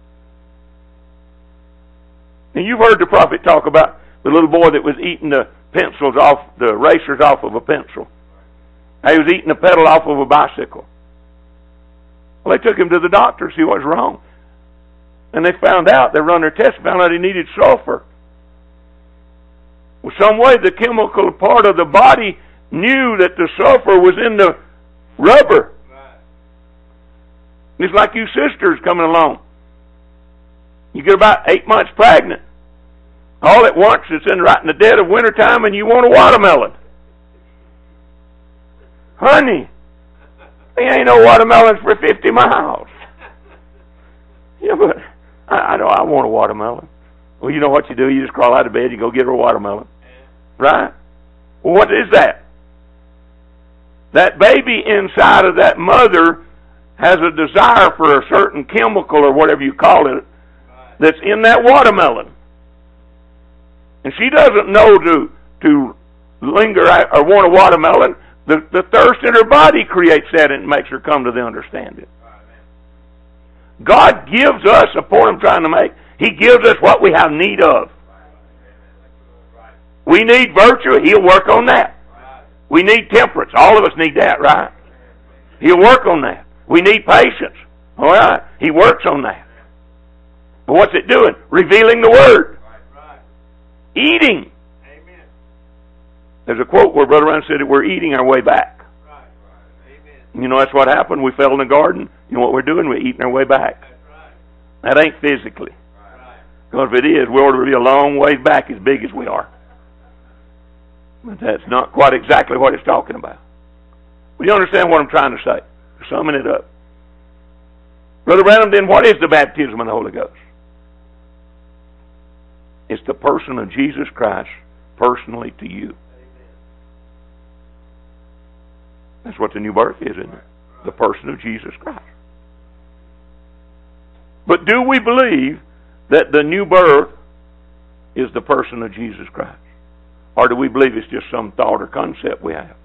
S1: And you've heard the prophet talk about the little boy that was eating the pencils off, the erasers off of a pencil. He was eating a pedal off of a bicycle. Well, they took him to the doctor to see what was wrong. And they found out, they run their tests, found out he needed sulfur. Well, some way the chemical part of the body knew that the sulfur was in the rubber. It's like you sisters coming along. You get about eight months pregnant. All at once, it's in right in the dead of wintertime, and you want a watermelon. Honey, there ain't no watermelons for fifty miles. Yeah, but I, I know I want a watermelon. Well, you know what you do? You just crawl out of bed, you go get her a watermelon. Right? Well, what is that? That baby inside of that mother has a desire for a certain chemical or whatever you call it that's in that watermelon. And she doesn't know to to linger or want a watermelon. The, the thirst in her body creates that and makes her come to the understanding. God gives us, a point I'm trying to make, He gives us what we have need of. We need virtue, He'll work on that. We need temperance. All of us need that, right? He'll work on that. We need patience. All right? He works on that. But what's it doing? Revealing the Word. Eating. Amen. There's a quote where Brother Ryan said that we're eating our way back. Right, right. Amen. You know, that's what happened. We fell in the garden. You know what we're doing? We're eating our way back. Right. That ain't physically. Right. Because if it is, we ought to be a long way back as big as we are. But that's not quite exactly what it's talking about. But you understand what I'm trying to say? Summing it up. Brother Branham, then what is the baptism of the Holy Ghost? It's the person of Jesus Christ personally to you. That's what the new birth is, isn't it? The person of Jesus Christ. But do we believe that the new birth is the person of Jesus Christ? Or do we believe it's just some thought or concept we have?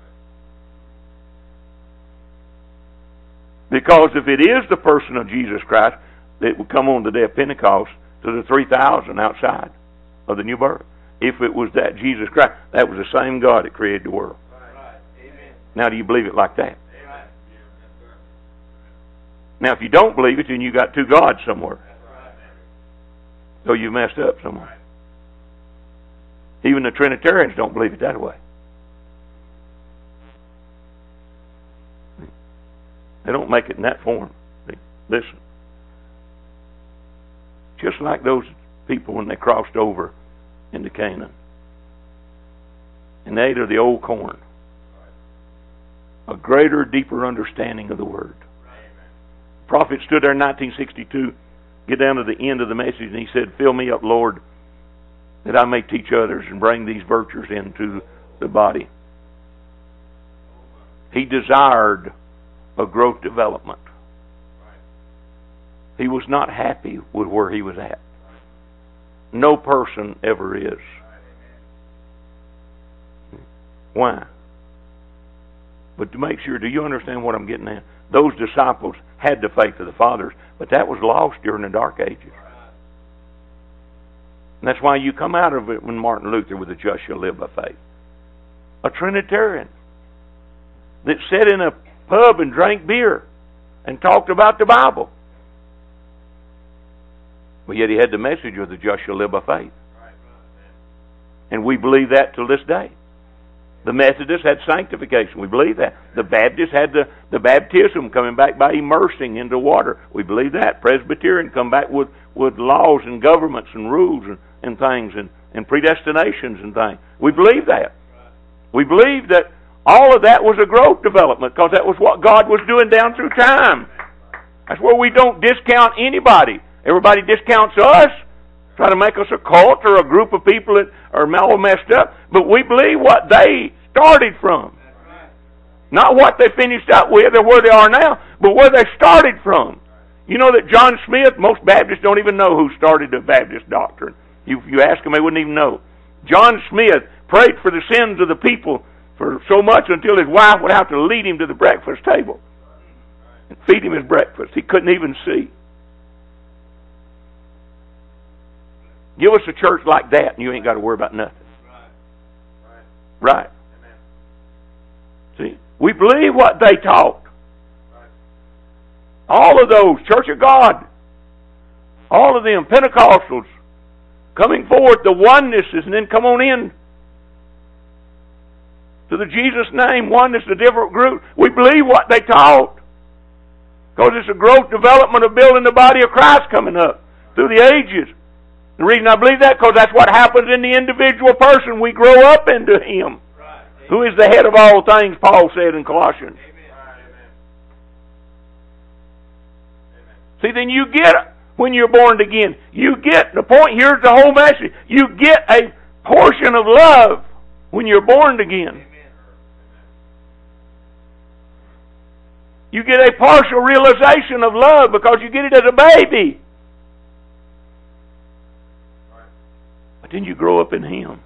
S1: Because if it is the person of Jesus Christ, it would come on the day of Pentecost to the three thousand outside of the new birth. If it was that Jesus Christ, that was the same God that created the world. Right. Amen. Now, do you believe it like that? Amen. Now, if you don't believe it, then you got two gods somewhere. Right. So you messed up somewhere. Right. Even the Trinitarians don't believe it that way. They don't make it in that form. Listen. Just like those people when they crossed over into Canaan. And and they ate of the old corn. A greater, deeper understanding of the Word. The prophet stood there in nineteen sixty-two, get down to the end of the message, and he said, "Fill me up, Lord, that I may teach others and bring these virtues into the body." He desired a growth development. He was not happy with where he was at. No person ever is. Why? But to make sure, do you understand what I'm getting at? Those disciples had the faith of the fathers, but that was lost during the Dark Ages. And that's why you come out of it when Martin Luther with the just shall live by faith. A Trinitarian that sat in a pub and drank beer and talked about the Bible. But yet he had the message of the just shall live by faith. And we believe that till this day. The Methodists had sanctification. We believe that. The Baptists had the, the baptism coming back by immersing into water. We believe that. Presbyterian come back with, with laws and governments and rules and, and things and, and predestinations and things. We believe that. We believe that all of that was a growth development because that was what God was doing down through time. That's where we don't discount anybody. Everybody discounts us, try to make us a cult or a group of people that are all messed up. But we believe what they started from. Not what they finished up with or where they are now, but where they started from. You know that John Smith, most Baptists don't even know who started the Baptist doctrine. You, you ask them, they wouldn't even know. John Smith prayed for the sins of the people for so much until his wife would have to lead him to the breakfast table and feed him his breakfast. He couldn't even see. Give us a church like that and you ain't got to worry about nothing. Right. Right. See? We believe what they taught. All of those, Church of God, all of them, Pentecostals, coming forward, the onenesses, and then come on in to the Jesus name, oneness, the different groups. We believe what they taught. Because it's a growth development of building the body of Christ coming up through the ages. The reason I believe that, because that's what happens in the individual person. We grow up into Him, right, who is the head of all things, Paul said in Colossians. Amen. See, then you get, when you're born again, you get, the point, here's the whole message, you get a portion of love when you're born again. Amen. You get a partial realization of love because you get it as a baby. But then you grow up in Him,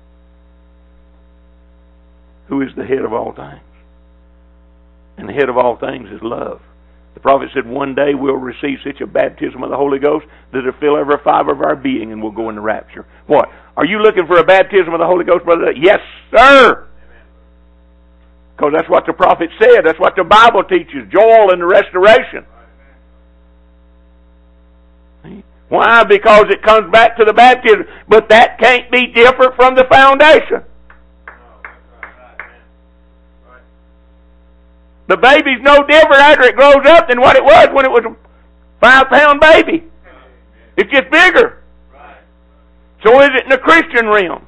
S1: who is the head of all things. And the head of all things is love. The prophet said one day we'll receive such a baptism of the Holy Ghost that it'll fill every fiber of our being and we'll go in the rapture. What? Are you looking for a baptism of the Holy Ghost, brother? Yes, sir! Because that's what the prophet said. That's what the Bible teaches. Joel and the restoration. Why? Because it comes back to the baptism. But that can't be different from the foundation. The baby's no different after it grows up than what it was when it was a five-pound baby. It's just bigger. So is it in the Christian realm.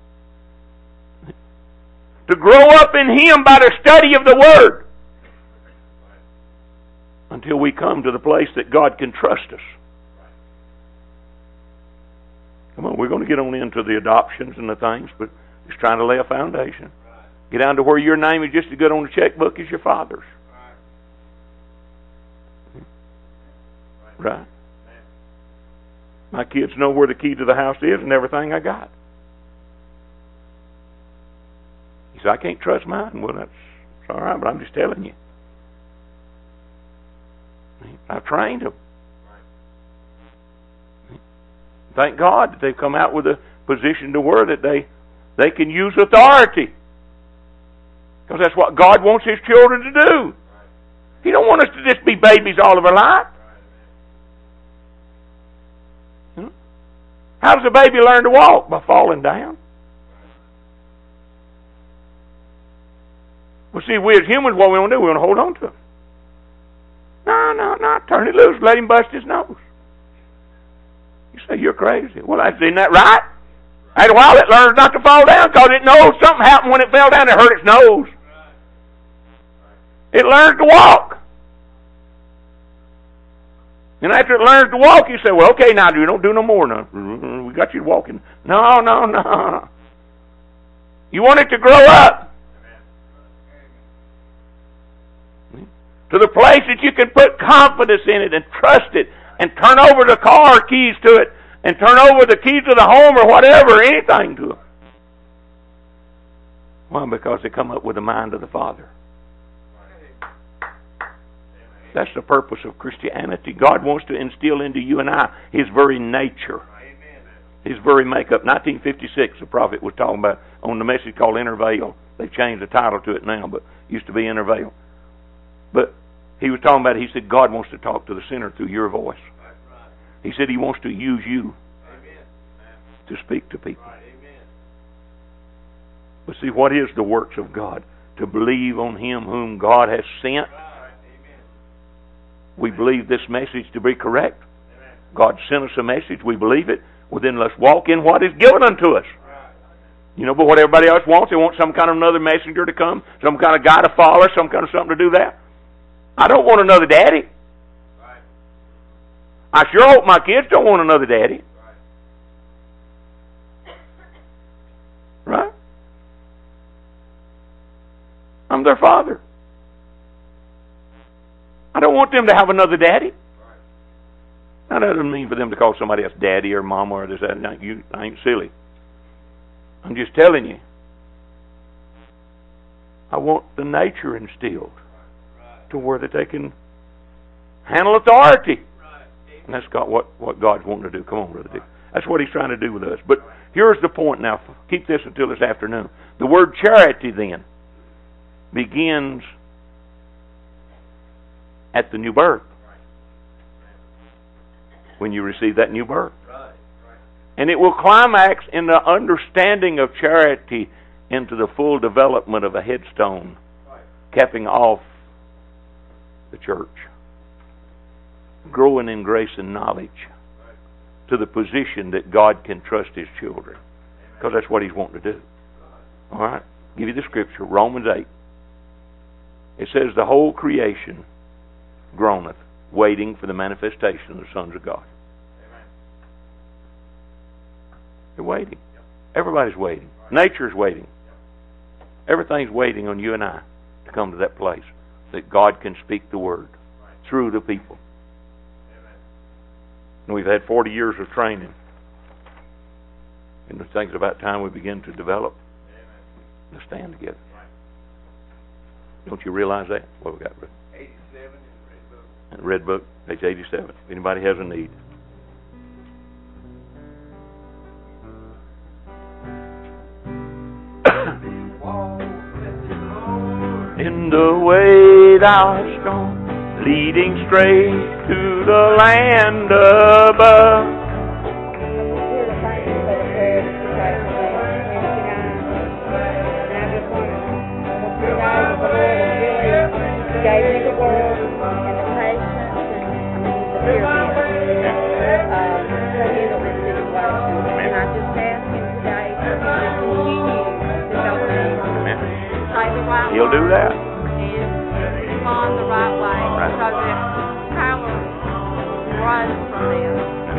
S1: To grow up in Him by the study of the Word. Until we come to the place that God can trust us. Come on, we're going to get on into the adoptions and the things, but just trying to lay a foundation. Get down to where your name is just as good on the checkbook as your father's. Right? My kids know where the key to the house is and everything I got. He said, I can't trust mine. Well, that's, that's all right, but I'm just telling you. I've trained them. Thank God that they've come out with a position to where that they, they can use authority. Because that's what God wants His children to do. He don't want us to just be babies all of our life. How does a baby learn to walk? By falling down. Well, see, we as humans, what we want to do, we want to hold on to him. No, no, no, turn it loose, let him bust his nose. You say, you're crazy. Well, isn't that right? After a while, it learns not to fall down because it knows something happened when it fell down. It hurt its nose. It learns to walk. And after it learns to walk, you say, well, okay, now you don't do no more now. We got you walking. No, no, no. You want it to grow up to the place that you can put confidence in it and trust it and turn over the car keys to it and turn over the keys to the home or whatever, anything to it. Why? Because they come up with the mind of the Father. That's the purpose of Christianity. God wants to instill into you and I His very nature, His very makeup. nineteen fifty-six, the prophet was talking about on the message called Inner Veil. They changed the title to it now, but it used to be Inner Veil. But he was talking about, he said, God wants to talk to the sinner through your voice. He said He wants to use you to speak to people. But see, what is the works of God? To believe on Him whom God has sent. We believe this message to be correct. God sent us a message. We believe it. Well, then let's walk in what is given unto us. You know, but what everybody else wants, they want some kind of another messenger to come, some kind of guy to follow, some kind of something to do that. I don't want another daddy. I sure hope my kids don't want another daddy. Right? I'm their father. I don't want them to have another daddy. Now, that doesn't mean for them to call somebody else daddy or mama or this, that. No, you, I ain't silly. I'm just telling you. I want the nature instilled to where that they can handle authority. And that's got what, what God's wanting to do. Come on, Brother Dick. That's what He's trying to do with us. But here's the point now. Keep this until this afternoon. The word charity then begins at the new birth. When you receive that new birth. And it will climax in the understanding of charity into the full development of a headstone, capping off the church. Growing in grace and knowledge to the position that God can trust His children. Because that's what He's wanting to do. Alright? Give you the scripture. Romans eight. It says, the whole creation groaneth, waiting for the manifestation of the sons of God. They're waiting. Everybody's waiting. Nature's waiting. Everything's waiting on you and I to come to that place that God can speak the word through the people. And we've had forty years of training. And the things about time we begin to develop and to stand together. Don't you realize that? What we got, brother? eighty-seven in the Red Book. Red Book, page eighty-seven. If anybody has a need. In the way thou hast gone, leading straight to the land above.
S2: Gave me the word and the patience and I mean the perseverance uh, to handle this situation. And I just ask Him today to continue to help me say the right word.
S1: He'll do that.
S2: And respond the right way. Right. Because there's power grows from this.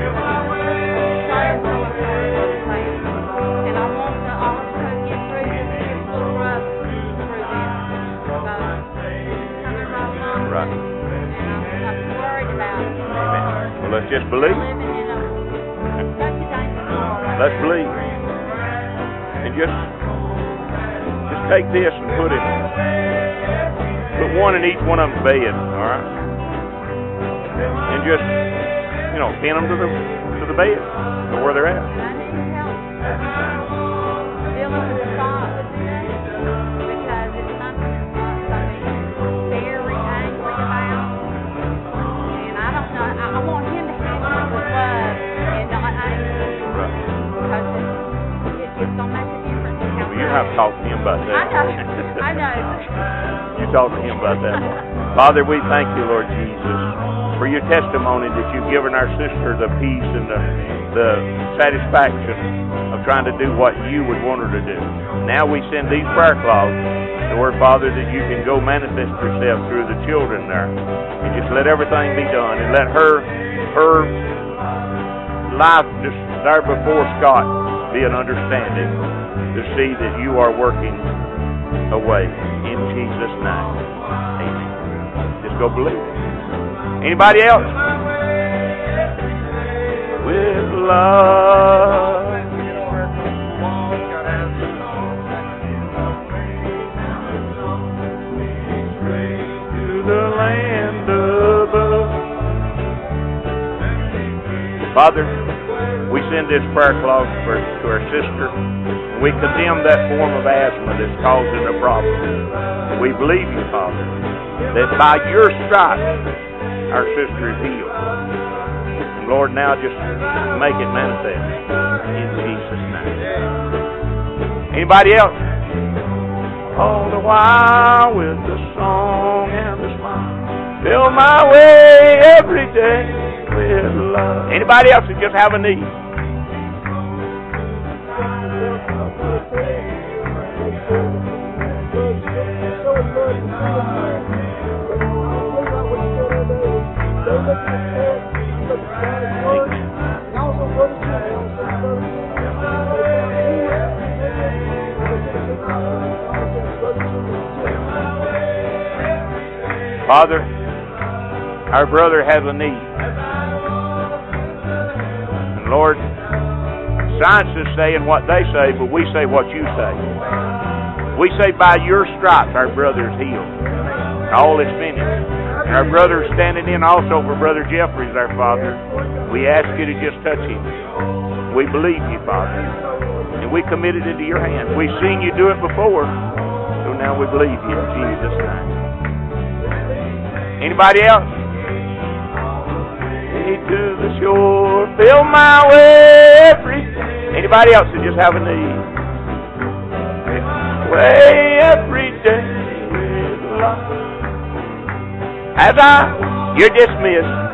S2: And I want to also get through this little rough through this.
S1: Right.
S2: And I'm worried about it.
S1: Amen. Well, let's just believe. Let's believe. And just, just take this and put it, put one in each one of them's bed, all right? And just, you know, pin them to the to the bed, to where they're at.
S2: I need help dealing with the thought because it's something that I'm very angry about, and I don't know. I, I want Him to handle it with love and not anger,
S1: Right.
S2: because it, it, it's gonna make a difference.
S1: Well, you have to talk to Him about that.
S2: I know. I know.
S1: You talk to Him about that. Father, we thank You, Lord Jesus, for your testimony that you've given our sister the peace and the, the satisfaction of trying to do what you would want her to do. Now we send these prayer cloths to where, Father, that you can go manifest yourself through the children there. And just let everything be done. And let her, her life just there before Scott be an understanding to see that you are working away. In Jesus' name. Amen. Just go believe it. Anybody else? With love. To the land above. Father, we send this prayer cloth for, to our sister. We condemn that form of asthma that's causing a problem. We believe you, Father, that by your stripes our sister is healed. And Lord, now just make it manifest in Jesus' name. Anybody else? All the while with the song and the smile, fill my way every day with love. Anybody else that just have a need? Father, our brother has a need. And Lord, science is saying what they say, but we say what you say. We say by your stripes our brother is healed. All is finished. And our brother is standing in also for Brother Jeffries, our Father. We ask you to just touch him. We believe you, Father. And we commit it into your hands. We've seen you do it before, so now we believe you in Jesus' name. Anybody else? Way to the shore, fill my way every day. Anybody else that just have a need? Way every day with love. As I, you're dismissed.